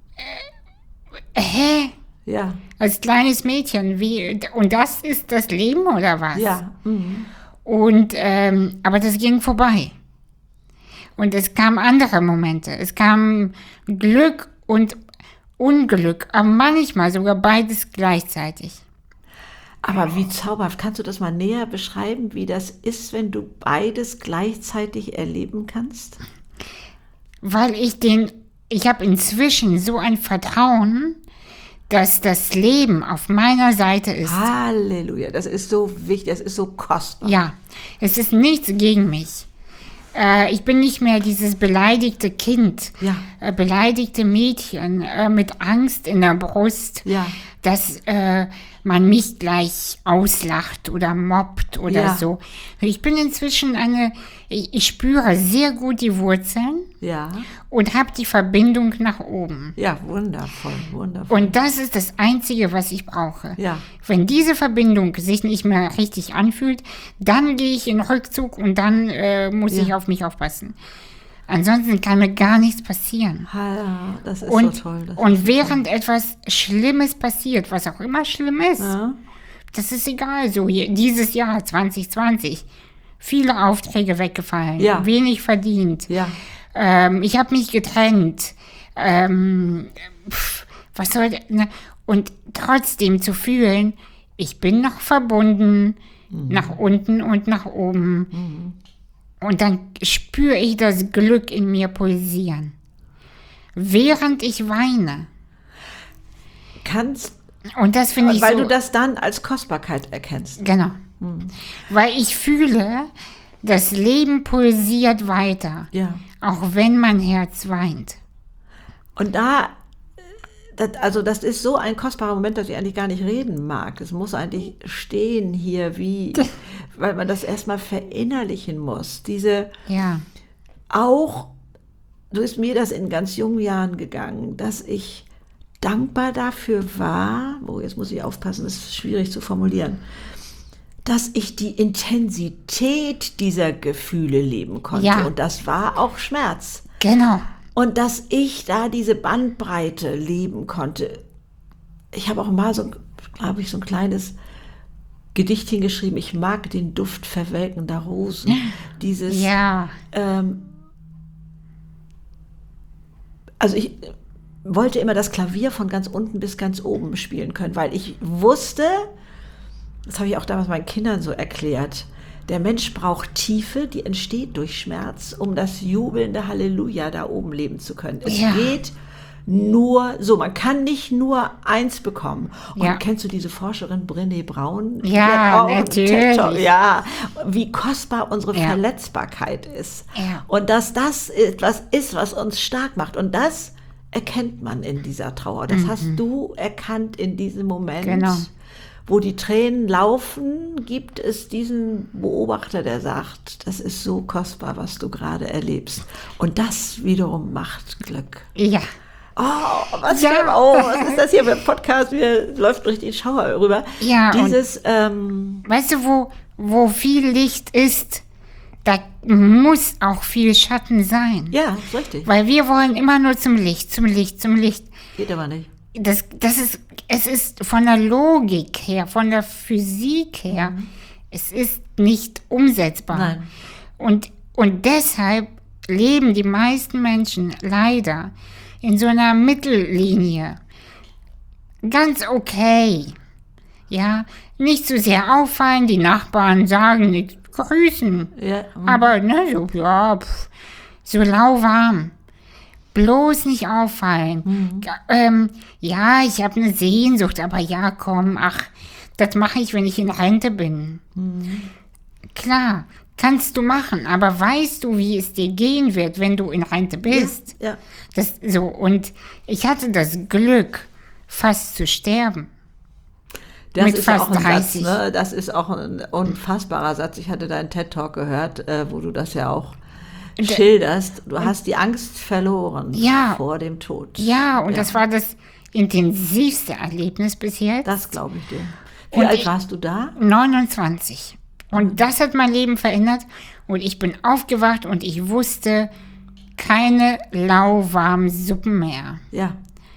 S1: Äh, hä?
S2: Ja.
S1: Als kleines Mädchen, wie, und das ist das Leben oder was?
S2: Ja. Mhm.
S1: Und, ähm, aber das ging vorbei. Und es kamen andere Momente. Es kam Glück und Unglück, aber manchmal sogar beides gleichzeitig.
S2: Aber wie zauberhaft, kannst du das mal näher beschreiben, wie das ist, wenn du beides gleichzeitig erleben kannst?
S1: Weil ich den, ich habe inzwischen so ein Vertrauen, dass das Leben auf meiner Seite ist.
S2: Halleluja, das ist so wichtig, das ist so kostbar.
S1: Ja, es ist nichts gegen mich. Äh, ich bin nicht mehr dieses beleidigte Kind,
S2: Ja.
S1: äh, beleidigte Mädchen äh, mit Angst in der Brust,
S2: Ja.
S1: dass äh, man mich gleich auslacht oder mobbt oder
S2: Ja.
S1: so. Ich bin inzwischen eine, ich, ich spüre sehr gut die Wurzeln
S2: Ja,
S1: und habe die Verbindung nach oben.
S2: ja, wundervoll, wundervoll.
S1: Und das ist das Einzige, was ich brauche.
S2: Ja.
S1: Wenn diese Verbindung sich nicht mehr richtig anfühlt, dann gehe ich in Rückzug und dann äh, muss
S2: Ja.
S1: ich auf mich aufpassen. Ansonsten kann mir gar nichts passieren.
S2: Ja, das ist
S1: Und,
S2: so toll. Das
S1: und
S2: ist
S1: während etwas Schlimmes passiert, was auch immer schlimm ist,
S2: Ja.
S1: das ist egal. So hier, dieses Jahr zwanzig zwanzig, viele Aufträge weggefallen,
S2: Ja.
S1: wenig verdient.
S2: Ja.
S1: Ähm, ich habe mich getrennt. Ähm, pf, was soll, ne? Und trotzdem zu fühlen, ich bin noch verbunden, mhm. nach unten und nach oben.
S2: Mhm.
S1: Und dann spüre ich das Glück in mir pulsieren. Während ich weine.
S2: Kannst,
S1: Und das finde ich
S2: weil
S1: so...
S2: du das dann als Kostbarkeit erkennst.
S1: Genau.
S2: Mhm.
S1: Weil ich fühle, das Leben pulsiert weiter.
S2: Ja.
S1: Auch wenn mein Herz weint.
S2: Und da, das, also das ist so ein kostbarer Moment, dass ich eigentlich gar nicht reden mag. Es muss eigentlich stehen hier, wie, weil man das erstmal verinnerlichen muss. Diese,
S1: Ja.
S2: auch, so ist mir das in ganz jungen Jahren gegangen, dass ich dankbar dafür war, oh, jetzt muss ich aufpassen, das ist schwierig zu formulieren, dass ich die Intensität dieser Gefühle leben konnte.
S1: Ja.
S2: Und das war auch Schmerz.
S1: Genau.
S2: Und dass ich da diese Bandbreite leben konnte. Ich habe auch mal so, glaube ich, so ein kleines Gedichtchen geschrieben, ich mag den Duft verwelkender Rosen. Dieses,
S1: Ja.
S2: ähm, also ich wollte immer das Klavier von ganz unten bis ganz oben spielen können, weil ich wusste, das habe ich auch damals meinen Kindern so erklärt, der Mensch braucht Tiefe, die entsteht durch Schmerz, um das jubelnde Halleluja da oben leben zu können. Es
S1: Ja.
S2: geht nur so, man kann nicht nur eins bekommen. Und
S1: Ja.
S2: kennst du diese Forscherin Brené Brown?
S1: Ja,
S2: Die hat auch einen
S1: natürlich.
S2: TED Talk. Ja, wie kostbar unsere
S1: Ja.
S2: Verletzbarkeit ist.
S1: Ja.
S2: Und dass das etwas ist, was uns stark macht. Und das erkennt man in dieser Trauer. Das hast du erkannt in diesem Moment.
S1: Genau.
S2: Wo die Tränen laufen, gibt es diesen Beobachter, der sagt, das ist so kostbar, was du gerade erlebst. Und das wiederum macht Glück.
S1: Ja.
S2: Oh, was,
S1: Ja.
S2: schön. Oh, was ist das hier für ein Podcast? Mir läuft richtig ein Schauer rüber.
S1: Ja, und-
S2: Dieses, ähm,
S1: Weißt du, wo, wo viel Licht ist, da muss auch viel Schatten sein.
S2: ja, ist richtig.
S1: Weil wir wollen immer nur zum Licht, zum Licht, zum Licht.
S2: Geht aber nicht.
S1: Das, das ist, es ist von der Logik her, von der Physik her, es ist nicht umsetzbar.
S2: Nein.
S1: Und, und deshalb leben die meisten Menschen leider in so einer Mittellinie. Ganz okay. Ja, nicht zu sehr auffallen, die Nachbarn sagen nichts, grüßen.
S2: Ja, mm.
S1: Aber, ne, so, ja, pff, so lauwarm. Bloß nicht auffallen. Ja, ähm, ja, ich habe eine Sehnsucht, aber ja, komm, ach, das mache ich, wenn ich in Rente bin. Klar, kannst du machen, aber weißt du, wie es dir gehen wird, wenn du in Rente bist?
S2: Ja.
S1: Das, so, und ich hatte das Glück, fast zu sterben.
S2: Das
S1: Mit
S2: ist ja
S1: fast
S2: auch ein
S1: dreißig.
S2: Satz, ne? Das ist auch ein unfassbarer Satz. Ich hatte deinen TED-Talk gehört, äh, wo du das ja auch schilderst. Du hast die Angst verloren
S1: Ja.
S2: vor dem Tod.
S1: Ja, und das war das intensivste Erlebnis bis jetzt.
S2: Das glaube ich dir. Wie
S1: Und
S2: alt
S1: ich-
S2: warst du da?
S1: neunundzwanzig. Und das hat mein Leben verändert. Und ich bin aufgewacht und ich wusste, keine lauwarmen Suppen mehr.
S2: Ja.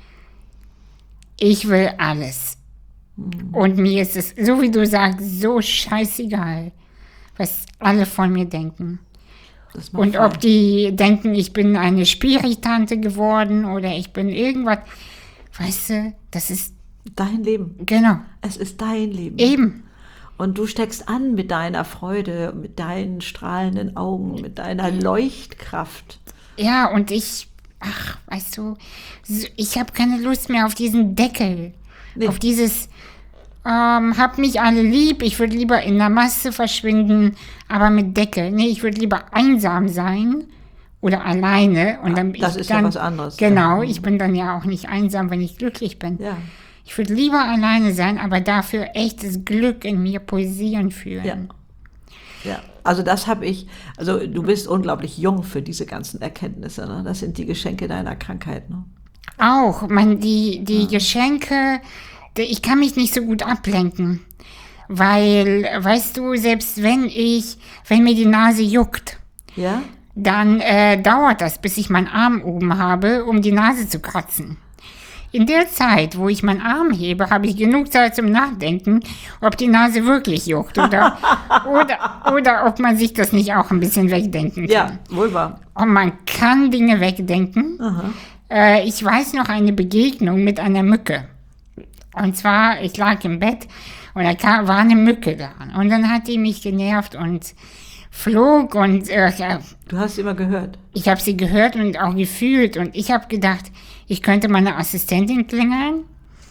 S1: Ich will alles. Und mir ist es, so wie du sagst, so scheißegal, was alle von mir denken.
S2: Das macht
S1: Und
S2: frei.
S1: ob die denken, ich bin eine Spiritante geworden oder ich bin irgendwas. Weißt du, das ist,
S2: Dein Leben.
S1: genau,
S2: Es ist dein Leben.
S1: eben.
S2: Und du steckst an mit deiner Freude, mit deinen strahlenden Augen, mit deiner Leuchtkraft.
S1: Ja, und ich, ach, weißt du, so- ich habe keine Lust mehr auf diesen Deckel.
S2: Nee.
S1: Auf dieses, ähm, hab mich alle lieb, ich würde lieber in der Masse verschwinden, aber mit Deckel. Nee, ich würde lieber einsam sein oder alleine. Und dann bin
S2: das
S1: ich
S2: ist ja
S1: dann,
S2: was anderes.
S1: Genau,
S2: Ja.
S1: ich bin dann ja auch nicht einsam, wenn ich glücklich bin.
S2: Ja.
S1: Ich würde lieber alleine sein, aber dafür echtes Glück in mir poesieren fühlen.
S2: Ja. Ja, also das habe ich, also du bist unglaublich jung für diese ganzen Erkenntnisse, ne? Das sind die Geschenke deiner Krankheit, ne?
S1: Auch, man, die, die Geschenke, die- ich kann mich nicht so gut ablenken. Weil, weißt du, selbst wenn ich, wenn mir die Nase juckt,
S2: Ja?
S1: dann äh, dauert das, bis ich meinen Arm oben habe, um die Nase zu kratzen. In der Zeit, wo ich meinen Arm hebe, habe ich genug Zeit zum Nachdenken, ob die Nase wirklich juckt oder, oder, oder ob man sich das nicht auch ein bisschen wegdenken kann.
S2: Ja, wohl wahr.
S1: Und man kann Dinge wegdenken. Äh, ich weiß noch eine Begegnung mit einer Mücke. Und zwar, ich lag im Bett und da kam, war eine Mücke da. Und dann hat die mich genervt und flog und äh, ja,
S2: Du hast immer gehört.
S1: ich habe sie gehört und auch gefühlt. Und ich habe gedacht, ich könnte meine Assistentin klingeln.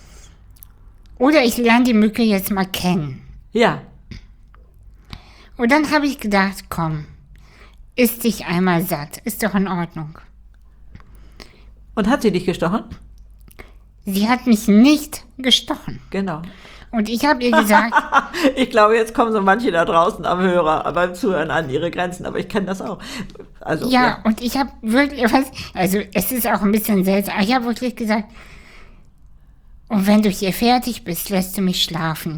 S1: Oder ich lerne die Mücke jetzt mal kennen.
S2: Ja.
S1: Und dann habe ich gedacht, komm, isst dich einmal satt. Ist doch in Ordnung.
S2: Und hat sie dich gestochen?
S1: Sie hat mich nicht gestochen.
S2: Genau.
S1: Und ich habe ihr gesagt,
S2: Ich glaube, jetzt kommen so manche da draußen am Hörer, beim Zuhören an ihre Grenzen, aber ich kenne das auch. Also,
S1: ja, und ich habe wirklich, was, also es ist auch ein bisschen seltsam, ich habe wirklich gesagt, und wenn du hier fertig bist, lässt du mich schlafen.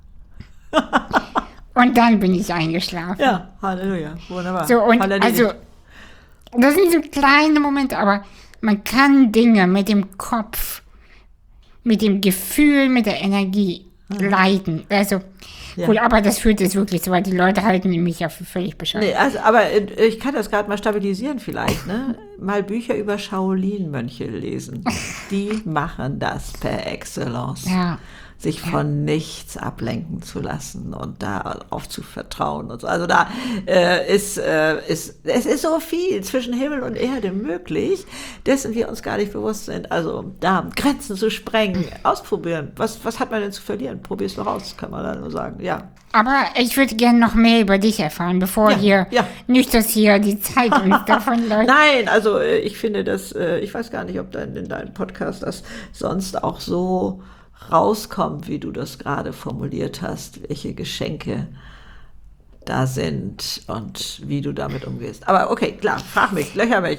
S1: Und dann bin ich eingeschlafen.
S2: Ja, Halleluja, wunderbar.
S1: So, und
S2: Halleluja.
S1: also, das sind so kleine Momente, aber man kann Dinge mit dem Kopf, mit dem Gefühl, mit der Energie leiten. Also,
S2: Ja.
S1: Cool, aber das führt jetzt wirklich so weit. Die Leute halten mich ja für völlig bescheuert.
S2: Nee, also, aber äh, ich kann das gerade mal stabilisieren vielleicht, ne? Mal Bücher über Shaolin-Mönche lesen. Die machen das per Excellence.
S1: Ja.
S2: Sich von nichts ablenken zu lassen und darauf zu vertrauen und so. Also da äh, ist, äh, ist, es ist so viel zwischen Himmel und Erde möglich, dessen wir uns gar nicht bewusst sind. Also da Grenzen zu sprengen, ausprobieren. Was, was hat man denn zu verlieren? Probier's doch aus, kann man da nur sagen. Ja.
S1: Aber ich würde gerne noch mehr über dich erfahren, bevor
S2: Ja,
S1: hier
S2: ja.
S1: nicht, dass hier die Zeit uns davon läuft.
S2: Nein, also äh, ich finde das, äh, ich weiß gar nicht, ob dein, in deinem Podcast das sonst auch so rauskommt, wie du das gerade formuliert hast, welche Geschenke da sind und wie du damit umgehst. Aber okay, klar, frag mich, löcher mich.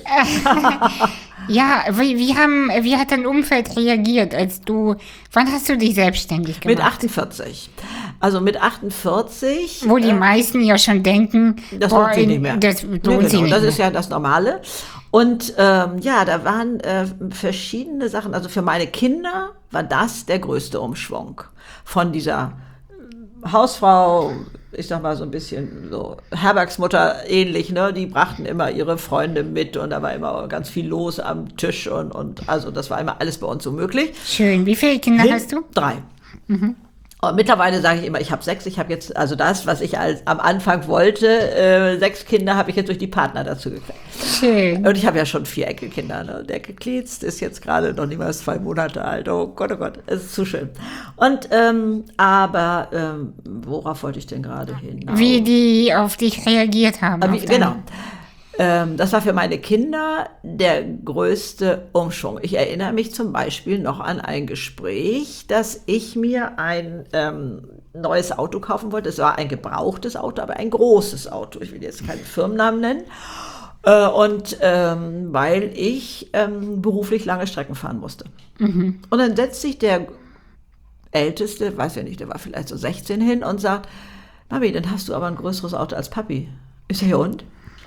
S1: Ja, wie, wie, haben, wie hat dein Umfeld reagiert, als du, wann hast du dich selbstständig gemacht?
S2: Mit achtundvierzig. Also mit achtundvierzig.
S1: Wo die
S2: äh,
S1: meisten ja schon denken,
S2: Das
S1: boah,
S2: lohnt sich nicht mehr.
S1: Das lohnt
S2: Nee,
S1: sich
S2: genau,
S1: nicht
S2: das
S1: mehr.
S2: ist ja das Normale. Und ähm, ja, da waren äh, verschiedene Sachen. Also für meine Kinder war das der größte Umschwung. Von dieser Hausfrau, ich sag mal so ein bisschen so Herbergsmutter ähnlich, ne? Die brachten immer ihre Freunde mit und da war immer ganz viel los am Tisch und, und also das war immer alles bei uns so möglich.
S1: Schön. Wie viele Kinder
S2: Hin-
S1: hast du?
S2: Drei. Und mittlerweile sage ich immer, ich habe sechs. Ich habe jetzt, also das, was ich als, am Anfang wollte, äh, sechs Kinder habe ich jetzt durch die Partner dazu gekriegt.
S1: Schön.
S2: Und ich habe ja schon vier Enkelkinder. Ne? Der Geklitzt ist jetzt gerade noch nicht mal zwei Monate alt. Oh Gott, oh Gott, es ist zu schön. Und, ähm, aber, ähm, worauf wollte ich denn gerade hin?
S1: Wie die auf dich reagiert haben.
S2: Ah, wie,
S1: auf deine-
S2: genau. Ähm, das war für meine Kinder der größte Umschwung. Ich erinnere mich zum Beispiel noch an ein Gespräch, dass ich mir ein ähm, neues Auto kaufen wollte. Es war ein gebrauchtes Auto, aber ein großes Auto. Ich will jetzt keinen Firmennamen nennen. Äh, und ähm, weil ich ähm, beruflich lange Strecken fahren musste. Mhm. Und dann setzt sich der Älteste, weiß ja nicht, der war vielleicht so sechzehn hin und sagt, Mami, dann hast du aber ein größeres Auto als Papi. Ich sage, ja und?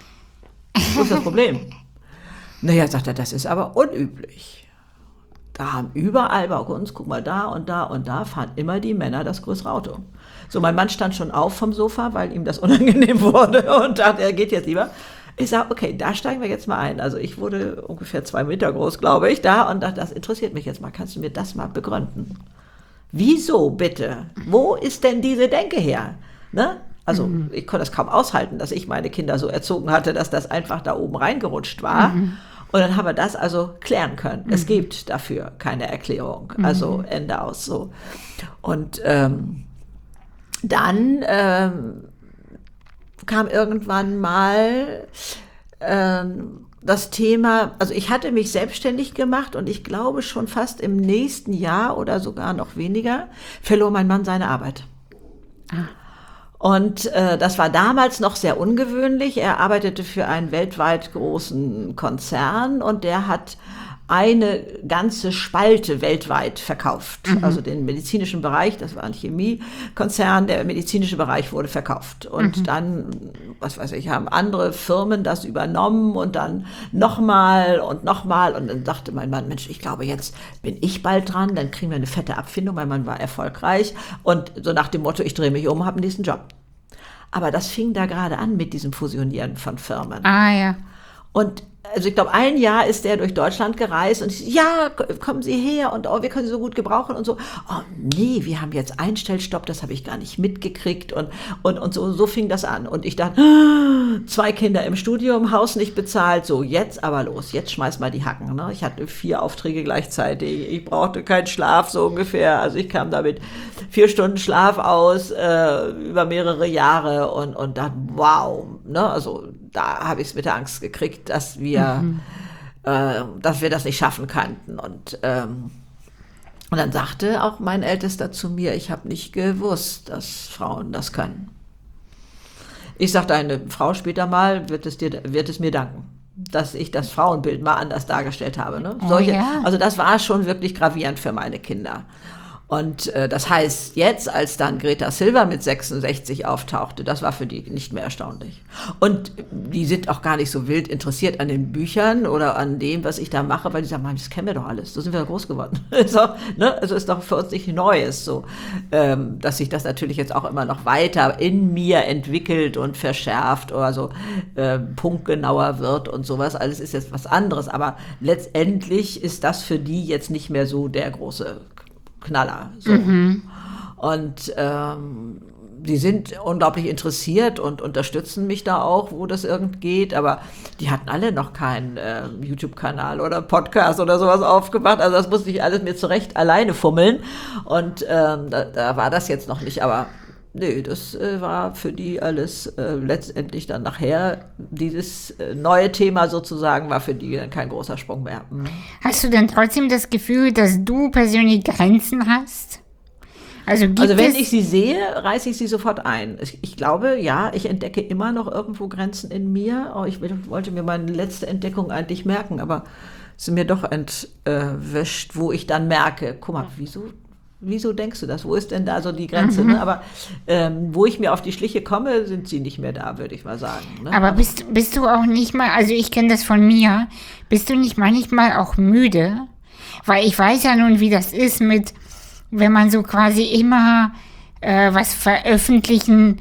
S2: Wo ist das Problem? Naja, sagt er, das ist aber unüblich. Da haben überall bei uns, guck mal, da und da und da fahren immer die Männer das größere Auto. So, mein Mann stand schon auf vom Sofa, weil ihm das unangenehm wurde und dachte, er geht jetzt lieber. Ich sage, okay, da steigen wir jetzt mal ein. Also ich wurde ungefähr zwei Meter groß, glaube ich, da und dachte, das interessiert mich jetzt mal. Kannst du mir das mal begründen? Wieso bitte? Wo ist denn diese Denke her? Ne? Also mhm. ich konnte das kaum aushalten, dass ich meine Kinder so erzogen hatte, dass das einfach da oben reingerutscht war. Mhm. Und dann haben wir das also klären können. Mhm. Es gibt dafür keine Erklärung. Mhm. Also Ende aus so. Und ähm, dann ähm, kam irgendwann mal ähm, das Thema, also ich hatte mich selbstständig gemacht und ich glaube schon fast im nächsten Jahr oder sogar noch weniger verlor mein Mann seine Arbeit. Ah. Und äh, das war damals noch sehr ungewöhnlich. Er arbeitete für einen weltweit großen Konzern und der hat eine ganze Spalte weltweit verkauft. Mhm. Also den medizinischen Bereich, das war ein Chemiekonzern, der medizinische Bereich wurde verkauft. Und mhm. dann, was weiß ich, haben andere Firmen das übernommen und dann nochmal und nochmal. Und dann dachte mein Mann, Mensch, ich glaube, jetzt bin ich bald dran, dann kriegen wir eine fette Abfindung. Mein Mann war erfolgreich und so nach dem Motto, ich drehe mich um, habe einen nächsten Job. Aber das fing da gerade an mit diesem Fusionieren von Firmen.
S1: Ah, ja.
S2: Und also ich glaube, ein Jahr ist der durch Deutschland gereist und ich, ja, kommen Sie her und oh, wir können Sie so gut gebrauchen und so. Oh nee, wir haben jetzt Einstellstopp, das habe ich gar nicht mitgekriegt und, und, und so, so fing das an. Und ich dachte, zwei Kinder im Studium, Haus nicht bezahlt, so jetzt aber los, jetzt schmeiß mal die Hacken. Ne? Ich hatte vier Aufträge gleichzeitig, ich brauchte keinen Schlaf so ungefähr, also ich kam damit vier Stunden Schlaf aus äh, über mehrere Jahre und, und dann wow, ne? Also da habe ich es mit der Angst gekriegt, dass wir, mhm. äh, dass wir das nicht schaffen könnten. Und, ähm, und dann sagte auch mein Ältester zu mir, ich habe nicht gewusst, dass Frauen das können. Ich sagte, eine Frau später mal wird es, dir, wird es mir danken, dass ich das Frauenbild mal anders dargestellt habe. Ne?
S1: Oh,
S2: Solche,
S1: ja.
S2: Also das war schon wirklich gravierend für meine Kinder. Und äh, das heißt, jetzt, als dann Greta Silva mit sechsundsechzig auftauchte, das war für die nicht mehr erstaunlich. Und die sind auch gar nicht so wild interessiert an den Büchern oder an dem, was ich da mache, weil die sagen, Mann, das kennen wir doch alles, so sind wir doch groß geworden. so, ne? Also ist doch für uns nicht Neues, so, ähm, dass sich das natürlich jetzt auch immer noch weiter in mir entwickelt und verschärft oder so äh, punktgenauer wird und sowas. Alles ist jetzt was anderes, aber letztendlich ist das für die jetzt nicht mehr so der große Knaller. So. Mhm. Und ähm, die sind unglaublich interessiert und unterstützen mich da auch, wo das irgend geht, aber die hatten alle noch keinen äh, YouTube-Kanal oder Podcast oder sowas aufgemacht, also das musste ich alles mir zurecht alleine fummeln und ähm, da, da war das jetzt noch nicht, aber nee, das äh, war für die alles äh, letztendlich dann nachher, dieses äh, neue Thema sozusagen war für die dann kein großer Sprung mehr. Mhm.
S1: Hast du denn trotzdem das Gefühl, dass du persönlich Grenzen hast? Also, gibt
S2: also wenn
S1: es
S2: ich sie sehe, reiße ich sie sofort ein. Ich, ich glaube, ja, ich entdecke immer noch irgendwo Grenzen in mir. Oh, ich will, wollte mir meine letzte Entdeckung eigentlich merken, aber es ist mir doch entwischt, wo ich dann merke, guck mal, wieso Wieso denkst du das? Wo ist denn da so die Grenze? Mhm. Ne? Aber ähm, wo ich mir auf die Schliche komme, sind sie nicht mehr da, würde ich mal sagen. Ne?
S1: Aber bist, bist du auch nicht mal, also ich kenne das von mir, bist du nicht manchmal auch müde? Weil ich weiß ja nun, wie das ist mit, wenn man so quasi immer äh, was veröffentlichen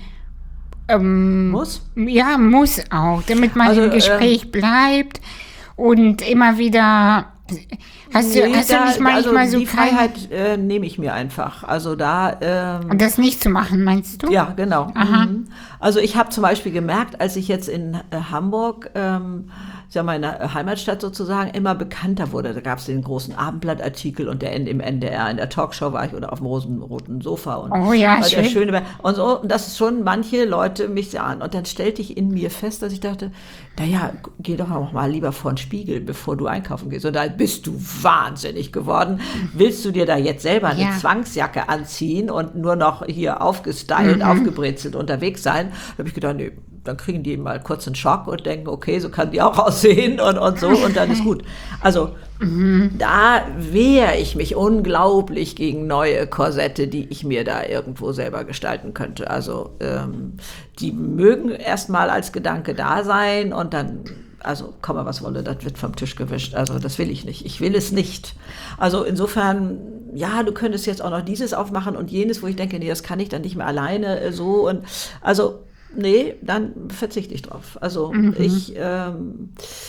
S1: ähm,
S2: muss?
S1: Ja, muss auch, damit man
S2: also,
S1: im Gespräch ähm, bleibt und immer wieder... Hast du,
S2: nee,
S1: hast
S2: da,
S1: du nicht manchmal
S2: also
S1: so
S2: die Freiheit äh, nehme ich mir einfach. Also da ähm,
S1: und das nicht zu machen, meinst du?
S2: Ja, genau.
S1: Aha.
S2: Mhm. Also ich habe zum Beispiel gemerkt, als ich jetzt in äh, Hamburg, ähm, ja meine Heimatstadt sozusagen, immer bekannter wurde. Da gab es den großen Abendblattartikel und der im N D R, in der Talkshow war ich oder auf dem rosenroten Sofa. Und
S1: oh ja,
S2: der
S1: schön.
S2: Schöne, und so, und das ist schon manche Leute mich sahen. Und dann stellte ich in mir fest, dass ich dachte, naja, geh doch auch mal lieber vor den Spiegel, bevor du einkaufen gehst. Und da bist du wahnsinnig geworden. Willst du dir da jetzt selber eine
S1: ja.
S2: Zwangsjacke anziehen und nur noch hier aufgestylt, mhm. aufgebrezelt unterwegs sein? Da habe ich gedacht, nee, dann kriegen die mal kurz einen Schock und denken, okay, so kann die auch aussehen und, und so und dann ist gut. Also mhm. da wehre ich mich unglaublich gegen neue Korsette, die ich mir da irgendwo selber gestalten könnte. Also ähm, die mögen erstmal als Gedanke da sein und dann, also komme was wolle, das wird vom Tisch gewischt. Also das will ich nicht. Ich will es nicht. Also insofern, ja, du könntest jetzt auch noch dieses aufmachen und jenes, wo ich denke, nee, das kann ich dann nicht mehr alleine äh, so und also nee, dann verzichte ich drauf. Also mhm. ich ähm,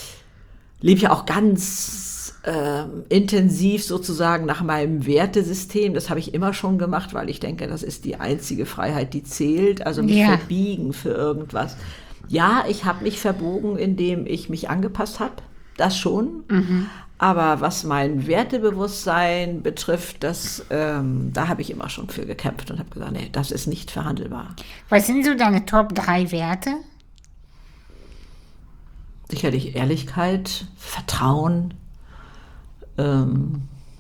S2: lebe ja auch ganz ähm, intensiv sozusagen nach meinem Wertesystem. Das habe ich immer schon gemacht, weil ich denke, das ist die einzige Freiheit, die zählt. Also mich
S1: ja.
S2: verbiegen für irgendwas. Ja, ich habe mich verbogen, indem ich mich angepasst habe. Das schon. Mhm. Aber was mein Wertebewusstsein betrifft, das, ähm, da habe ich immer schon für gekämpft und habe gesagt, nee, das ist nicht verhandelbar.
S1: Was sind so deine Top drei Werte?
S2: Sicherlich Ehrlichkeit, Vertrauen, ähm,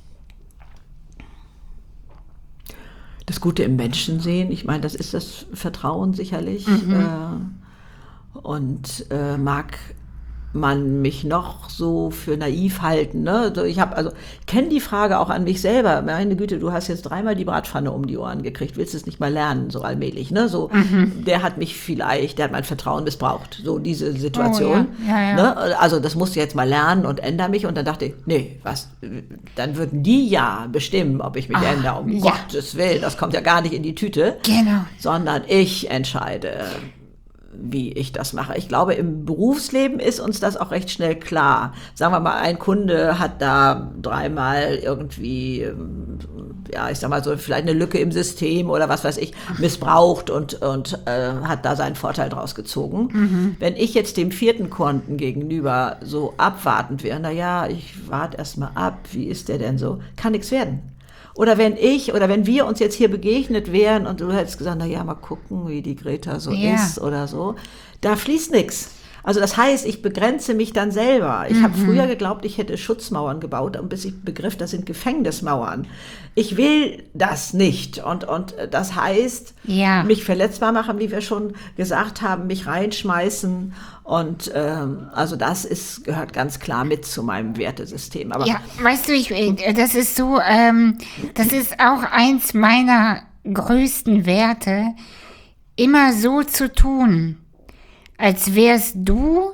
S2: das Gute im Menschen sehen. Ich meine, das ist das Vertrauen sicherlich. Mhm. Äh, und äh, mag man mich noch so für naiv halten. Ne? Ich habe also kenne die Frage auch an mich selber. Meine Güte, du hast jetzt dreimal die Bratpfanne um die Ohren gekriegt. Willst du es nicht mal lernen, so allmählich? Ne? So, mhm. der hat mich vielleicht, der hat mein Vertrauen missbraucht. So diese Situation.
S1: Oh, ja. Ja, ja.
S2: Ne? Also das musst du jetzt mal lernen und ändere mich. Und dann dachte ich, nee, was? Dann würden die ja bestimmen, ob ich mich Ach, ändere. Um ja. Gottes Willen, das kommt ja gar nicht in die Tüte.
S1: Genau.
S2: Sondern ich entscheide, wie ich das mache. Ich glaube, im Berufsleben ist uns das auch recht schnell klar. Sagen wir mal, ein Kunde hat da dreimal irgendwie, ja, ich sag mal so, vielleicht eine Lücke im System oder was weiß ich, missbraucht und, und äh, hat da seinen Vorteil draus gezogen. Mhm. Wenn ich jetzt dem vierten Kunden gegenüber so abwartend wäre, na ja, ich warte erst mal ab, wie ist der denn so, kann nichts werden. Oder wenn ich oder wenn wir uns jetzt hier begegnet wären und du hättest gesagt, na ja, mal gucken, wie die Greta so ja. ist oder so, da fließt nichts. Also das heißt, ich begrenze mich dann selber. Ich mhm. habe früher geglaubt, ich hätte Schutzmauern gebaut, und bis ich begriff, das sind Gefängnismauern. Ich will das nicht. Und, und das heißt, ja. mich verletzbar machen, wie wir schon gesagt haben, mich reinschmeißen. Und ähm, also das ist, gehört ganz klar mit zu meinem Wertesystem. Aber
S1: ja, weißt du, ich, das ist so, ähm, das ist auch eins meiner größten Werte, immer so zu tun, als wärst du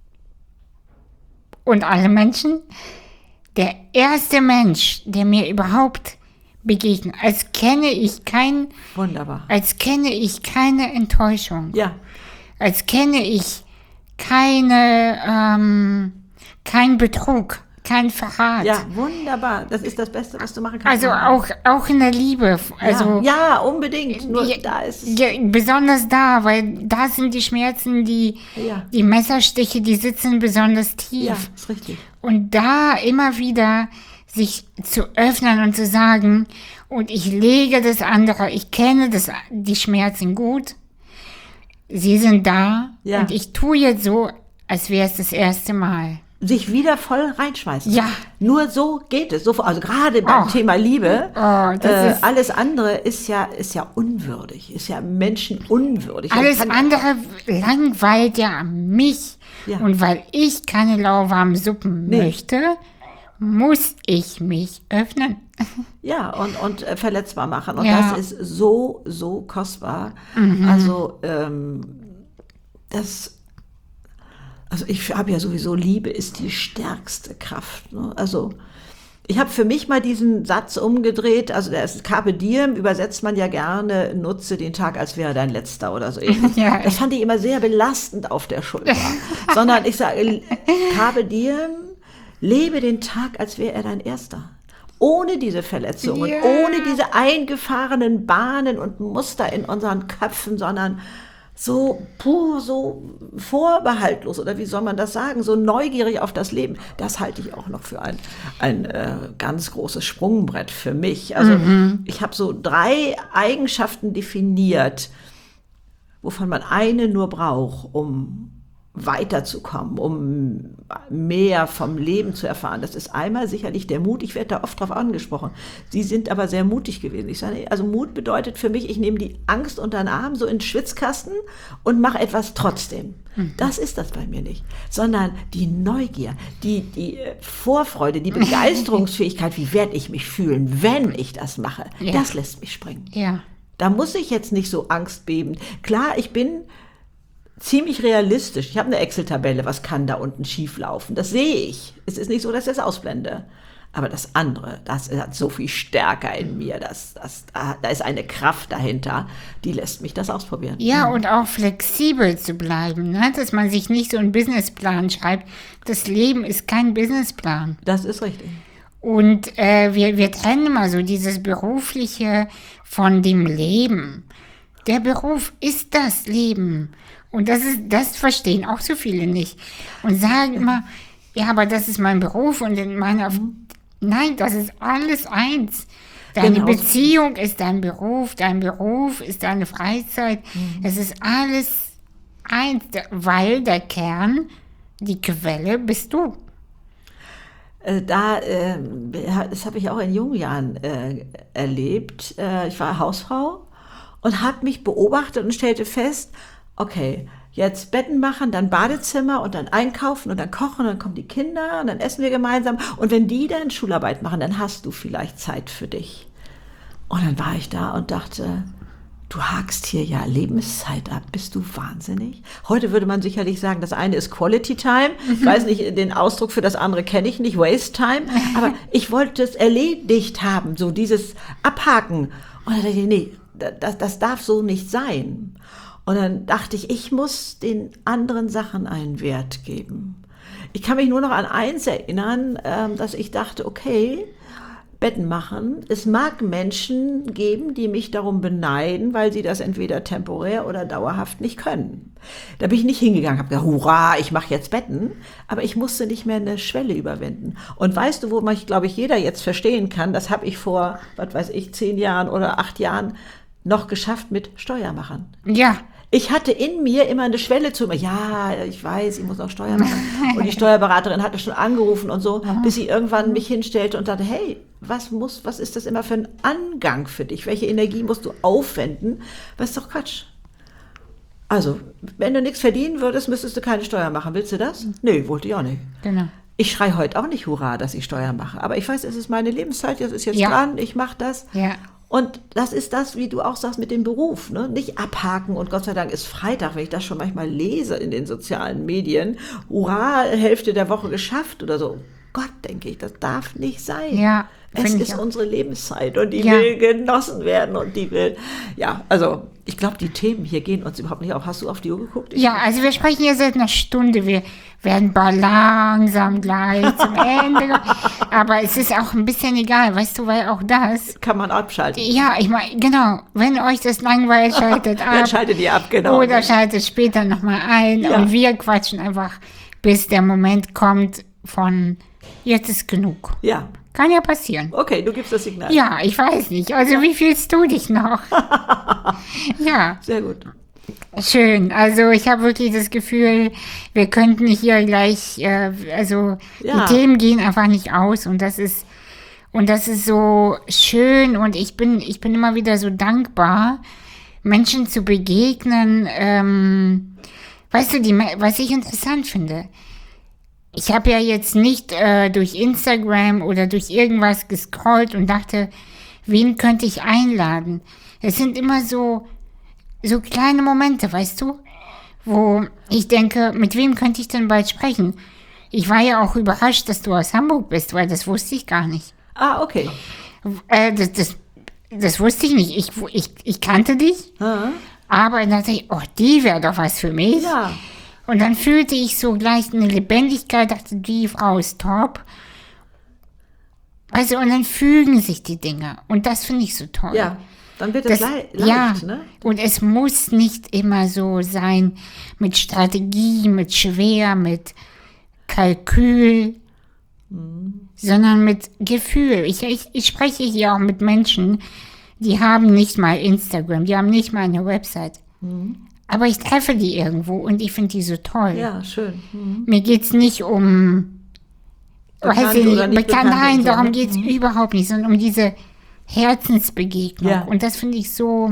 S1: und alle Menschen der erste Mensch, der mir überhaupt begegnet. Als kenne ich kein,
S2: Wunderbar.
S1: Als kenne ich keine Enttäuschung.
S2: Ja.
S1: Als kenne ich keine, ähm, kein Betrug. Kein Verrat.
S2: Ja, wunderbar. Das ist das Beste, was du machen kannst.
S1: Also auch, auch in der Liebe. Also
S2: ja, ja, unbedingt. Nur ja, da ist
S1: ja, besonders da, weil da sind die Schmerzen, die, ja. die Messerstiche, die sitzen besonders tief.
S2: Ja, ist richtig.
S1: Und da immer wieder sich zu öffnen und zu sagen, und ich lege das andere, ich kenne das, die Schmerzen gut, sie sind da, ja. und ich tue jetzt so, als wäre es das erste Mal.
S2: Sich wieder voll reinschmeißen.
S1: Ja.
S2: Nur so geht es. So, also gerade beim oh. Thema Liebe,
S1: oh,
S2: äh, alles andere ist ja, ist ja unwürdig, ist ja menschenunwürdig.
S1: Alles andere langweilt ja mich. Ja. Und weil ich keine lauwarmen Suppen nee. möchte, muss ich mich öffnen.
S2: Ja, und, und äh, verletzbar machen. Und
S1: ja.
S2: das ist so, so kostbar.
S1: Mhm.
S2: Also, ähm, das... Also ich habe ja sowieso, Liebe ist die stärkste Kraft. Ne? Also ich habe für mich mal diesen Satz umgedreht, also der ist Carpe Diem, übersetzt man ja gerne, nutze den Tag, als wäre dein letzter oder so ähnlich. Ja. Das fand ich immer sehr belastend auf der Schulter. Sondern ich sage, Carpe Diem, lebe den Tag, als wäre er dein erster. Ohne diese Verletzungen, yeah. ohne diese eingefahrenen Bahnen und Muster in unseren Köpfen, sondern so pur, so vorbehaltlos, oder wie soll man das sagen, so neugierig auf das Leben, das halte ich auch noch für ein, ein äh, ganz großes Sprungbrett für mich. Also mhm. ich habe so drei Eigenschaften definiert, wovon man eine nur braucht, um weiterzukommen, um mehr vom Leben zu erfahren. Das ist einmal sicherlich der Mut. Ich werde da oft drauf angesprochen. Sie sind aber sehr mutig gewesen. Ich sage, also Mut bedeutet für mich, ich nehme die Angst unter den Arm, so in den Schwitzkasten und mache etwas trotzdem. Mhm. Das ist das bei mir nicht. Sondern die Neugier, die, die Vorfreude, die Begeisterungsfähigkeit, wie werde ich mich fühlen, wenn ich das mache, ja. das lässt mich springen.
S1: Ja.
S2: Da muss ich jetzt nicht so angstbebend. Klar, ich bin ziemlich realistisch. Ich habe eine Excel-Tabelle, was kann da unten schief laufen. Das sehe ich. Es ist nicht so, dass ich das ausblende. Aber das andere, das hat so viel stärker in mir. Das, das, da ist eine Kraft dahinter, die lässt mich das ausprobieren.
S1: Ja, und auch flexibel zu bleiben, ne? Dass man sich nicht so einen Businessplan schreibt. Das Leben ist kein Businessplan.
S2: Das ist richtig.
S1: Und äh, wir, wir trennen immer so dieses Berufliche von dem Leben. Der Beruf ist das Leben. Und das ist, das verstehen auch so viele nicht. Und sagen immer, ja, aber das ist mein Beruf und in meiner, nein, das ist alles eins. Deine genau. Beziehung ist dein Beruf, dein Beruf ist deine Freizeit. Mhm. Es ist alles eins, weil der Kern, die Quelle bist du.
S2: Da, äh, das habe ich auch in jungen Jahren äh, erlebt. Äh, ich war Hausfrau und habe mich beobachtet und stellte fest, okay, jetzt Betten machen, dann Badezimmer und dann einkaufen und dann kochen und dann kommen die Kinder und dann essen wir gemeinsam. Und wenn die dann Schularbeit machen, dann hast du vielleicht Zeit für dich. Und dann war ich da und dachte, du hakst hier ja Lebenszeit ab, bist du wahnsinnig? Heute würde man sicherlich sagen, das eine ist Quality Time. Ich weiß nicht, den Ausdruck für das andere kenne ich nicht, Waste Time. Aber ich wollte es erledigt haben, so dieses Abhaken. Und dann dachte ich, nee, das, das darf so nicht sein. Und dann dachte ich, ich muss den anderen Sachen einen Wert geben. Ich kann mich nur noch an eins erinnern, dass ich dachte, okay, Betten machen. Es mag Menschen geben, die mich darum beneiden, weil sie das entweder temporär oder dauerhaft nicht können. Da bin ich nicht hingegangen, habe gesagt, hurra, ich mache jetzt Betten. Aber ich musste nicht mehr eine Schwelle überwinden. Und weißt du, wo man, glaube ich, jeder jetzt verstehen kann, das habe ich vor, was weiß ich, zehn Jahren oder acht Jahren noch geschafft mit Steuermachen.
S1: Ja.
S2: ich hatte in mir immer eine Schwelle zu mir. Ja, ich weiß, ich muss noch Steuern machen. Und die Steuerberaterin hatte schon angerufen und so, bis sie irgendwann mich hinstellte und dachte, hey, was muss, was ist das immer für ein Angang für dich? Welche Energie musst du aufwenden? Das ist doch Quatsch. Also, wenn du nichts verdienen würdest, müsstest du keine Steuern machen. Willst du das? Nee, wollte ich auch nicht.
S1: Genau.
S2: Ich schreie heute auch nicht Hurra, dass ich Steuern mache. Aber ich weiß, es ist meine Lebenszeit, das ist jetzt
S1: Ja.
S2: dran, ich mache das.
S1: Ja.
S2: Und das ist das, wie du auch sagst, mit dem Beruf. Ne? Nicht abhaken und Gott sei Dank ist Freitag, wenn ich das schon manchmal lese in den sozialen Medien. Hurra, Hälfte der Woche geschafft oder so. Gott, denke ich, das darf nicht sein.
S1: Ja,
S2: es
S1: finde
S2: ist
S1: ich auch.
S2: unsere Lebenszeit und die
S1: Ja.
S2: will genossen werden und die will, ja, also ich glaube, die Themen hier gehen uns überhaupt nicht auf. Hast du auf die Uhr geguckt? Ich
S1: Ja, also wir sprechen hier seit einer Stunde. Wir werden bald langsam gleich zum Ende. kommen. Aber es ist auch ein bisschen egal, weißt du, weil auch das.
S2: kann man abschalten.
S1: Ja, ich meine, genau, wenn euch das langweilt, schaltet ab.
S2: Dann schaltet ihr ab, genau.
S1: Oder schaltet später nochmal ein.
S2: Ja.
S1: Und wir quatschen einfach, bis der Moment kommt von jetzt ist genug.
S2: Ja,
S1: Kann ja passieren.
S2: okay, du gibst das Signal.
S1: Ja, ich weiß nicht. Also wie fühlst du dich noch? Ja,
S2: Sehr gut.
S1: schön. Also ich habe wirklich das Gefühl, wir könnten hier gleich, äh, also
S2: Ja.
S1: die Themen gehen einfach nicht aus und das ist und das ist so schön und ich bin ich bin immer wieder so dankbar, Menschen zu begegnen. Ähm, weißt du, die, was ich interessant finde. Ich habe ja jetzt nicht äh, durch Instagram oder durch irgendwas gescrollt und dachte, wen könnte ich einladen? Es sind immer so, so kleine Momente, weißt du, wo ich denke, mit wem könnte ich denn bald sprechen? Ich war ja auch überrascht, dass du aus Hamburg bist, weil das wusste ich gar nicht.
S2: Ah, okay.
S1: Äh, das, das, das wusste ich nicht. Ich, ich, ich kannte dich,
S2: Ah,
S1: aber dann dachte ich, oh, die wäre doch was für mich.
S2: ja,
S1: Und dann fühlte ich so gleich eine Lebendigkeit, dachte, die Frau ist top. Also, und dann fügen sich die Dinge. Und das finde ich so toll.
S2: ja. Dann wird es
S1: Das,
S2: lei
S1: ja,
S2: leicht, ne?
S1: und es muss nicht immer so sein mit Strategie, mit schwer, mit Kalkül, sondern mit Gefühl. Ich, ich, ich spreche hier auch mit Menschen, die haben nicht mal Instagram, die haben nicht mal eine Website. Aber ich treffe die irgendwo und ich finde die so toll.
S2: Ja, schön. Mhm.
S1: Mir geht es nicht um,
S2: Bekannt
S1: weiß ich
S2: oder
S1: nicht,
S2: nicht
S1: bekannt,
S2: bekannt
S1: nein,
S2: und so,
S1: darum
S2: ne?
S1: geht es überhaupt nicht, sondern um diese Herzensbegegnung.
S2: Ja.
S1: Und das finde ich so,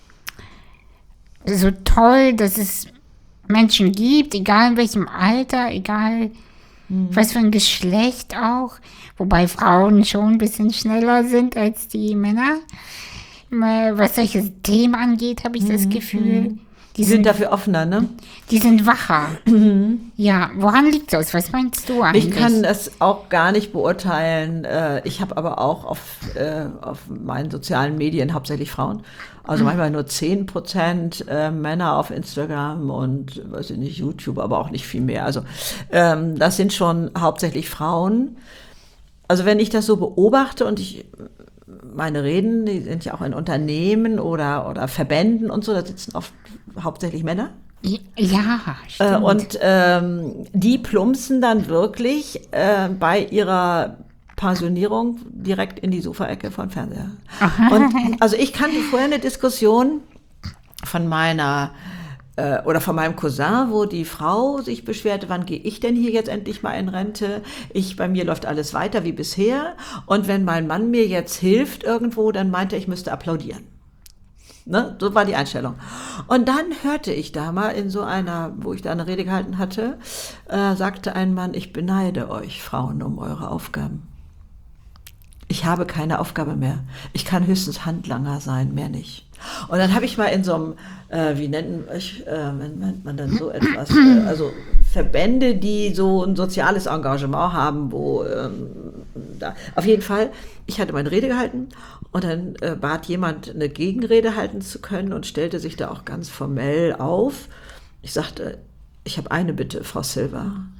S1: so toll, dass es Menschen gibt, egal in welchem Alter, egal was für ein Geschlecht auch, wobei Frauen schon ein bisschen schneller sind als die Männer. Mal, was solche Themen angeht, habe ich das Gefühl. Die
S2: Die sind
S1: sind,
S2: dafür offener, ne?
S1: die sind wacher. Ja, woran liegt das? Was meinst du eigentlich?
S2: Ich kann das auch gar nicht beurteilen. Äh, Ich habe aber auch auf, äh, auf meinen sozialen Medien hauptsächlich Frauen. Also manchmal nur zehn Prozent äh, Männer auf Instagram und, weiß ich nicht, YouTube, aber auch nicht viel mehr. Also ähm, das sind schon hauptsächlich Frauen. Also wenn ich das so beobachte und ich meine Reden, die sind ja auch in Unternehmen oder, oder Verbänden und so, da sitzen oft hauptsächlich Männer.
S1: Ja,
S2: Äh,
S1: stimmt.
S2: und ähm, die plumpsen dann wirklich äh, bei ihrer Pensionierung direkt in die Sofaecke von Fernseher. Und also ich kannte vorher eine Diskussion von meiner äh, oder von meinem Cousin, wo die Frau sich beschwerte, wann gehe ich denn hier jetzt endlich mal in Rente? Ich, bei mir läuft alles weiter wie bisher. Und wenn mein Mann mir jetzt hilft irgendwo, dann meinte er, ich müsste applaudieren. Ne? So war die Einstellung. Und dann hörte ich da mal in so einer, wo ich da eine Rede gehalten hatte, äh, sagte ein Mann, ich beneide euch Frauen um eure Aufgaben. Ich habe keine Aufgabe mehr. Ich kann höchstens Handlanger sein, mehr nicht. Und dann habe ich mal in so einem, äh, wie nennt, ich, äh, nennt man dann so etwas, äh, also Verbände, die so ein soziales Engagement haben, wo ähm, da, auf jeden Fall, ich hatte meine Rede gehalten und dann äh, bat jemand, eine Gegenrede halten zu können und stellte sich da auch ganz formell auf. Ich sagte, ich habe eine Bitte, Frau Silva.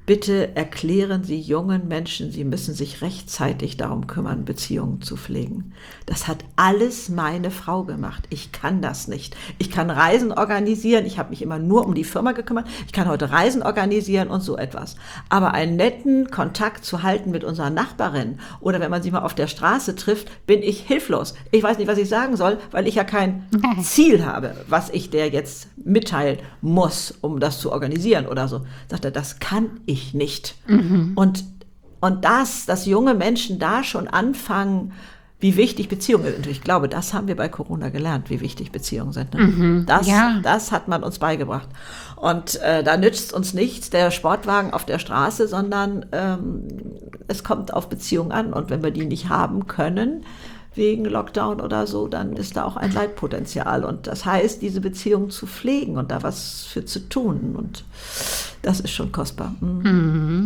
S2: bitte erklären Sie jungen Menschen, sie müssen sich rechtzeitig darum kümmern, Beziehungen zu pflegen. Das hat alles meine Frau gemacht. Ich kann das nicht. Ich kann Reisen organisieren. Ich habe mich immer nur um die Firma gekümmert. Ich kann heute Reisen organisieren und so etwas. Aber einen netten Kontakt zu halten mit unserer Nachbarin oder wenn man sie mal auf der Straße trifft, bin ich hilflos. Ich weiß nicht, was ich sagen soll, weil ich ja kein Ziel habe, was ich der jetzt mitteilen muss, um das zu organisieren oder so. Sagt er, das kann ich ich nicht. Mhm. Und, und das, dass junge Menschen da schon anfangen, wie wichtig Beziehungen sind. Und ich glaube, das haben wir bei Corona gelernt, wie wichtig Beziehungen sind. Ne? Mhm. Das, ja. das hat man uns beigebracht. Und äh, da nützt uns nichts der Sportwagen auf der Straße, sondern ähm, es kommt auf Beziehungen an. Und wenn wir die nicht haben können, wegen Lockdown oder so, dann ist da auch ein Leitpotenzial. Und das heißt, diese Beziehung zu pflegen und da was für zu tun. Und das ist schon kostbar. Mhm.
S1: Mhm.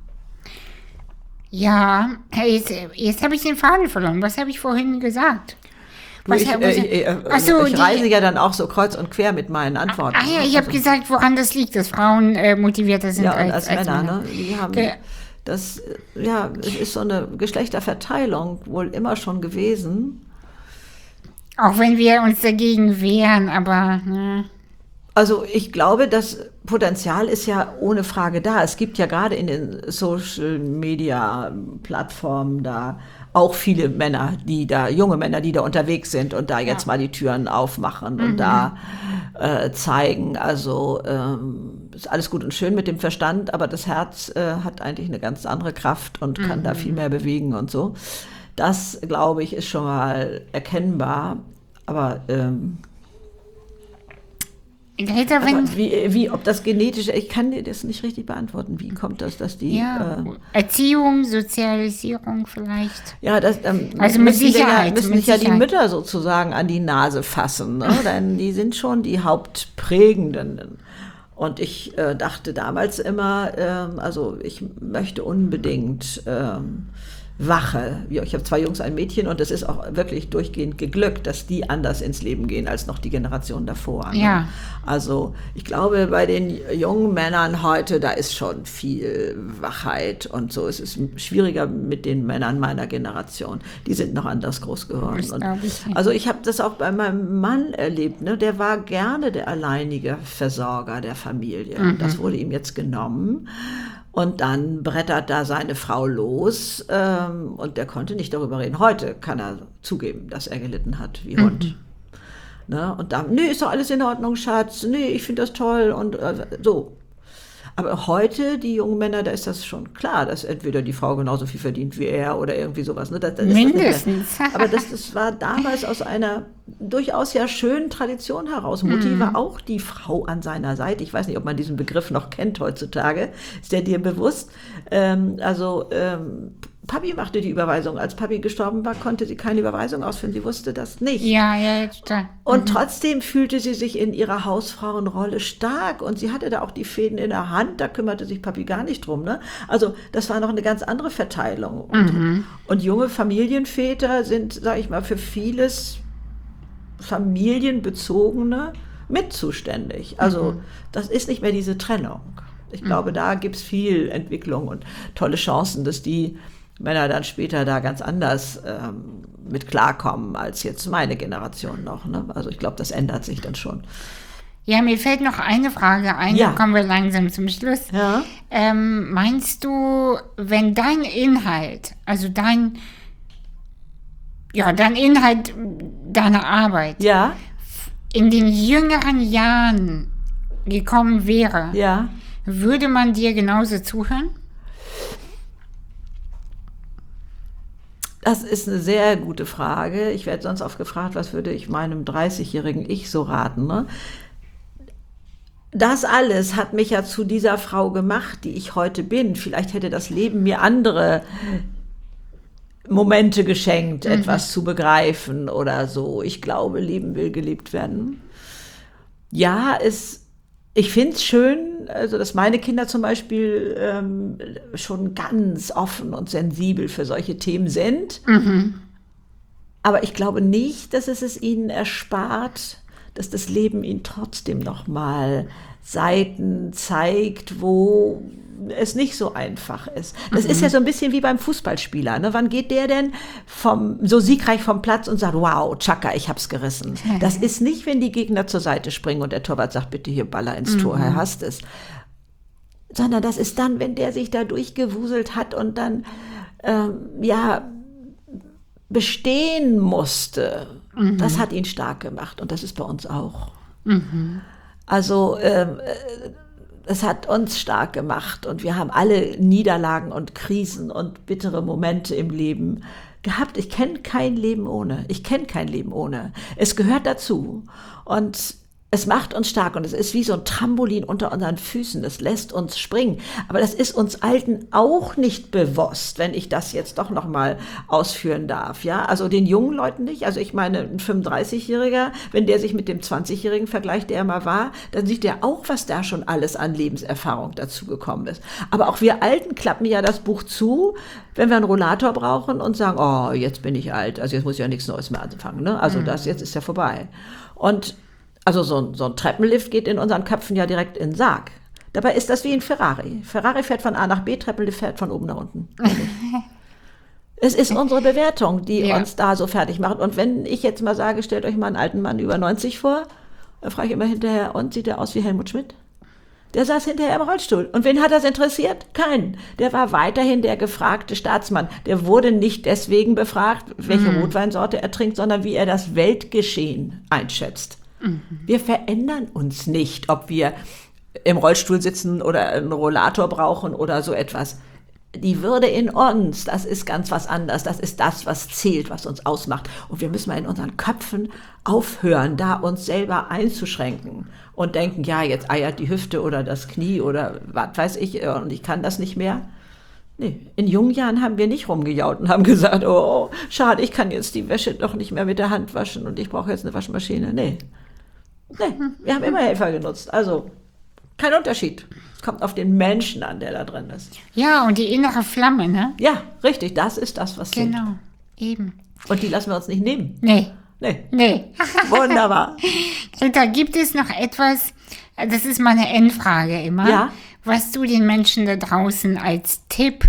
S1: Ja, jetzt, jetzt habe ich den Faden verloren. Was habe ich vorhin gesagt?
S2: Was, ich, äh, ich, äh, so, ich reise die, ja dann auch so kreuz und quer mit meinen Antworten.
S1: Ah ja, ich habe also gesagt, woran das liegt, dass Frauen äh, motivierter sind
S2: ja,
S1: als,
S2: als, als Männer. Männer. Ne? Die haben... Ge- Das, ja, es ist so eine Geschlechterverteilung wohl immer schon gewesen.
S1: Auch wenn wir uns dagegen wehren, aber... Ne.
S2: Also ich glaube, das Potenzial ist ja ohne Frage da. Es gibt ja gerade in den Social-Media-Plattformen da auch viele Männer, die da, junge Männer, die da unterwegs sind und da jetzt ja. mal die Türen aufmachen mhm. und da äh, zeigen. Also ähm, ist alles gut und schön mit dem Verstand, aber das Herz äh, hat eigentlich eine ganz andere Kraft und kann mhm. da viel mehr bewegen und so. Das, glaube ich, ist schon mal erkennbar. Aber ähm,
S1: Greta, wenn
S2: wie, wie, ob das genetische, ich kann dir das nicht richtig beantworten. Wie kommt das, dass die...
S1: Ja,
S2: äh,
S1: Erziehung, Sozialisierung vielleicht.
S2: Ja, das ähm,
S1: also mit
S2: müssen,
S1: Sicherheit,
S2: ja, müssen
S1: mit
S2: sich ja
S1: Sicherheit.
S2: die Mütter sozusagen an die Nase fassen. Ne? Denn die sind schon die Hauptprägenden. Und ich äh, dachte damals immer, ähm, also ich möchte unbedingt... Ähm, Wache. Ich habe zwei Jungs, ein Mädchen und es ist auch wirklich durchgehend geglückt, dass die anders ins Leben gehen als noch die Generation davor.
S1: Ja.
S2: Also ich glaube, bei den jungen Männern heute, da ist schon viel Wachheit und so. Es ist schwieriger mit den Männern meiner Generation. Die sind noch anders groß geworden. Und
S1: ich
S2: also ich habe das auch bei meinem Mann erlebt. Ne? Der war gerne der alleinige Versorger der Familie. Mhm. Das wurde ihm jetzt genommen. Und dann brettert da seine Frau los ähm, und der konnte nicht darüber reden. Heute kann er zugeben, dass er gelitten hat wie Hund. Mhm. Ne? Und dann, nee, ist doch alles in Ordnung, Schatz. Nee, ich finde das toll und äh, so. Aber heute, die jungen Männer, da ist das schon klar, dass entweder die Frau genauso viel verdient wie er oder irgendwie sowas. Ne? Das, das
S1: Mindestens.
S2: Das Aber das, das war damals aus einer durchaus ja schönen Tradition heraus. Mutti mm. war auch die Frau an seiner Seite. Ich weiß nicht, ob man diesen Begriff noch kennt heutzutage. Ist der dir bewusst? Ähm, also ähm, Papi machte die Überweisung. Als Papi gestorben war, konnte sie keine Überweisung ausführen. Sie wusste das nicht.
S1: Ja, ja, total. Mhm.
S2: Und trotzdem fühlte sie sich in ihrer Hausfrauenrolle stark. Und sie hatte da auch die Fäden in der Hand. Da kümmerte sich Papi gar nicht drum. Ne? Also das war noch eine ganz andere Verteilung. Und,
S1: mhm.
S2: und junge Familienväter sind, sage ich mal, für vieles familienbezogene mit zuständig. Also mhm. das ist nicht mehr diese Trennung. Ich glaube, mhm. da gibt es viel Entwicklung und tolle Chancen, dass die Männer dann später da ganz anders ähm, mit klarkommen als jetzt meine Generation noch. Ne? Also ich glaube, das ändert sich dann schon.
S1: Ja, mir fällt noch eine Frage ein,
S2: ja.
S1: dann kommen wir langsam zum Schluss.
S2: Ja.
S1: Ähm, meinst du, wenn dein Inhalt, also dein, ja, dein Inhalt deiner Arbeit
S2: ja.
S1: in den jüngeren Jahren gekommen wäre,
S2: ja.
S1: würde man dir genauso zuhören?
S2: Das ist eine sehr gute Frage. Ich werde sonst oft gefragt, was würde ich meinem dreißigjährigen Ich so raten. Ne? Das alles hat mich ja zu dieser Frau gemacht, die ich heute bin. Vielleicht hätte das Leben mir andere Momente geschenkt, mhm. etwas zu begreifen oder so. Ich glaube, Leben will gelebt werden. Ja, es Ich finde es schön, also dass meine Kinder zum Beispiel ähm, schon ganz offen und sensibel für solche Themen sind.
S1: Mhm.
S2: Aber ich glaube nicht, dass es es ihnen erspart, dass das Leben ihnen trotzdem nochmal Seiten zeigt, wo es nicht so einfach ist. Das mhm. ist ja so ein bisschen wie beim Fußballspieler. Ne? Wann geht der denn vom, so siegreich vom Platz und sagt, wow, Chaka, ich hab's gerissen. Das ist nicht, wenn die Gegner zur Seite springen und der Torwart sagt, bitte hier Baller ins Tor, mhm. er hasst es. Sondern das ist dann, wenn der sich da durchgewuselt hat und dann, ähm, ja, bestehen musste. Mhm. Das hat ihn stark gemacht und das ist bei uns auch. Mhm. Also, ähm, es hat uns stark gemacht und wir haben alle Niederlagen und Krisen und bittere Momente im Leben gehabt. Ich kenne kein Leben ohne. Ich kenne kein Leben ohne. Es gehört dazu und es macht uns stark und es ist wie so ein Trampolin unter unseren Füßen. Es lässt uns springen. Aber das ist uns Alten auch nicht bewusst, wenn ich das jetzt doch noch mal ausführen darf. Ja, also den jungen Leuten nicht. Also ich meine, ein fünfunddreißigjähriger, wenn der sich mit dem zwanzigjährigen vergleicht, der er mal war, dann sieht der auch, was da schon alles an Lebenserfahrung dazu gekommen ist. Aber auch wir Alten klappen ja das Buch zu, wenn wir einen Rollator brauchen und sagen, oh, jetzt bin ich alt. Also jetzt muss ich ja nichts Neues mehr anfangen. Ne? Also das jetzt ist ja vorbei. Und Also so ein, so ein Treppenlift geht in unseren Köpfen ja direkt in den Sarg. Dabei ist das wie ein Ferrari. Ferrari fährt von A nach B, Treppenlift fährt von oben nach unten. Es ist unsere Bewertung, die ja. uns da so fertig macht. Und wenn ich jetzt mal sage, stellt euch mal einen alten Mann über neunzig vor, dann frage ich immer hinterher, und sieht der aus wie Helmut Schmidt? Der saß hinterher im Rollstuhl. Und wen hat das interessiert? Keinen. Der war weiterhin der gefragte Staatsmann. Der wurde nicht deswegen befragt, welche mhm. Rotweinsorte er trinkt, sondern wie er das Weltgeschehen einschätzt. Mhm. Wir verändern uns nicht, ob wir im Rollstuhl sitzen oder einen Rollator brauchen oder so etwas. Die Würde in uns, das ist ganz was anderes. Das ist das, was zählt, was uns ausmacht. Und wir müssen mal in unseren Köpfen aufhören, da uns selber einzuschränken und denken, ja, jetzt eiert die Hüfte oder das Knie oder was weiß ich und ich kann das nicht mehr. Nee, in jungen Jahren haben wir nicht rumgejaut und haben gesagt, oh, schade, ich kann jetzt die Wäsche doch nicht mehr mit der Hand waschen und ich brauche jetzt eine Waschmaschine. Nee. Nee, wir haben immer Helfer genutzt. Also, kein Unterschied. Es kommt auf den Menschen an, der da drin ist.
S1: Ja, und die innere Flamme, ne?
S2: Ja, richtig. Das ist das, was zählt.
S1: Genau, eben.
S2: Und die lassen wir uns nicht nehmen.
S1: Nee.
S2: Nee.
S1: Nee.
S2: Wunderbar.
S1: Da gibt es noch etwas, das ist meine Endfrage immer,
S2: ja?
S1: was du den Menschen da draußen als Tipp,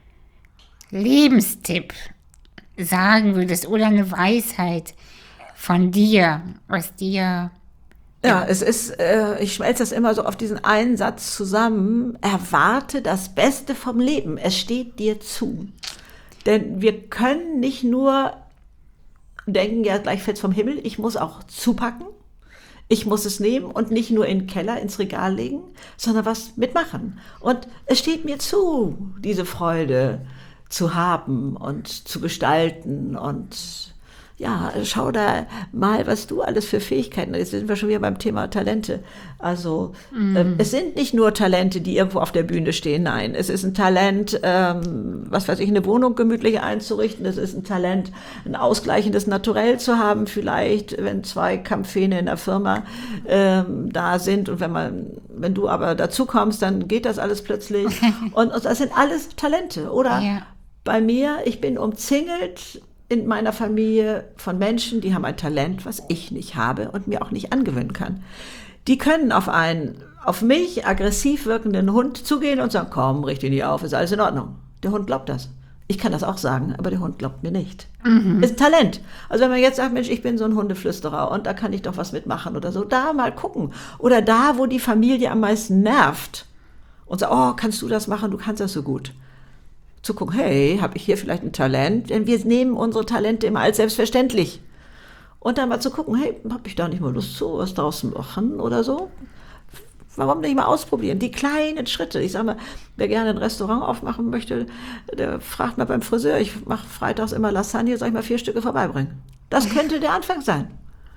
S1: Lebenstipp sagen würdest oder eine Weisheit von dir, was dir...
S2: Ja, es ist, äh, ich schmelze das immer so auf diesen einen Satz zusammen. Erwarte das Beste vom Leben. Es steht dir zu. Denn wir können nicht nur denken, ja, gleich fällt's vom Himmel. Ich muss auch zupacken. Ich muss es nehmen und nicht nur in den Keller, ins Regal legen, sondern was mitmachen. Und es steht mir zu, diese Freude zu haben und zu gestalten und ja, schau da mal, was du alles für Fähigkeiten hast. Jetzt sind wir schon wieder beim Thema Talente. Also mm. ähm, es sind nicht nur Talente, die irgendwo auf der Bühne stehen. Nein, es ist ein Talent, ähm, was weiß ich, eine Wohnung gemütlich einzurichten. Es ist ein Talent, ein ausgleichendes Naturell zu haben. Vielleicht, wenn zwei Kampfhähne in der Firma ähm, da sind und wenn man, wenn du aber dazu kommst, dann geht das alles plötzlich. und, und das sind alles Talente. Oder ja. Bei mir, ich bin umzingelt in meiner Familie von Menschen, die haben ein Talent, was ich nicht habe und mir auch nicht angewöhnen kann. Die können auf einen, auf mich aggressiv wirkenden Hund zugehen und sagen, komm, richte ihn nicht auf, ist alles in Ordnung. Der Hund glaubt das. Ich kann das auch sagen, aber der Hund glaubt mir nicht. Mhm. Ist ein Talent. Also wenn man jetzt sagt, Mensch, ich bin so ein Hundeflüsterer und da kann ich doch was mitmachen oder so, da mal gucken. Oder da, wo die Familie am meisten nervt und sagt, oh, kannst du das machen, du kannst das so gut. Zu gucken, hey, habe ich hier vielleicht ein Talent? Denn wir nehmen unsere Talente immer als selbstverständlich. Und dann mal zu gucken, hey, habe ich da nicht mal Lust zu, was draus zu machen oder so? Warum nicht mal ausprobieren? Die kleinen Schritte. Ich sage mal, wer gerne ein Restaurant aufmachen möchte, der fragt mal beim Friseur, ich mache freitags immer Lasagne, soll ich mal vier Stücke vorbeibringen? Das könnte der Anfang sein.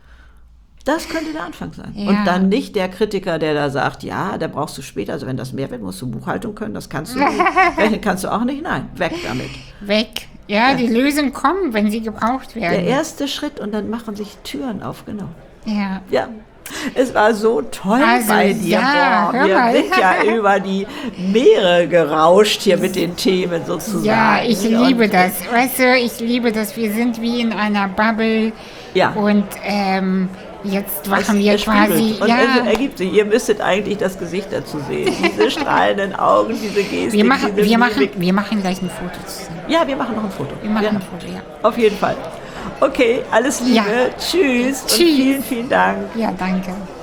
S2: Das könnte der Anfang sein. Ja. Und dann nicht der Kritiker, der da sagt, ja, da brauchst du später, also wenn das mehr wird, musst du Buchhaltung können, das kannst du nicht. Rechnen kannst du auch nicht. Nein, weg damit.
S1: Weg. Ja, ja, die Lösungen kommen, wenn sie gebraucht werden.
S2: Der erste Schritt und dann machen sich Türen auf, genau.
S1: Ja.
S2: Ja. Es war so toll
S1: also,
S2: bei dir.
S1: Ja,
S2: Boah, wir
S1: mal.
S2: sind ja über die Meere gerauscht hier mit den Themen sozusagen.
S1: Ja, ich liebe
S2: und,
S1: das. Weißt du, ich liebe das. Wir sind wie in einer Bubble.
S2: Ja.
S1: Und ähm, Jetzt
S2: Es-
S1: machen wir
S2: es
S1: quasi,
S2: spiegelt. Und
S1: ja,
S2: es ergibt sich. Ihr müsstet eigentlich das Gesicht dazu sehen. Diese strahlenden Augen, diese Gestik,
S1: wir machen,
S2: diese
S1: wir, machen,
S2: Mimik.
S1: wir machen gleich ein Foto zusammen.
S2: Ja, wir machen noch ein Foto.
S1: Wir machen
S2: ja.
S1: ein Foto, ja.
S2: Auf jeden Fall. Okay, alles Liebe.
S1: Ja.
S2: Tschüss und
S1: Tschüss.
S2: vielen, vielen Dank.
S1: Ja, danke.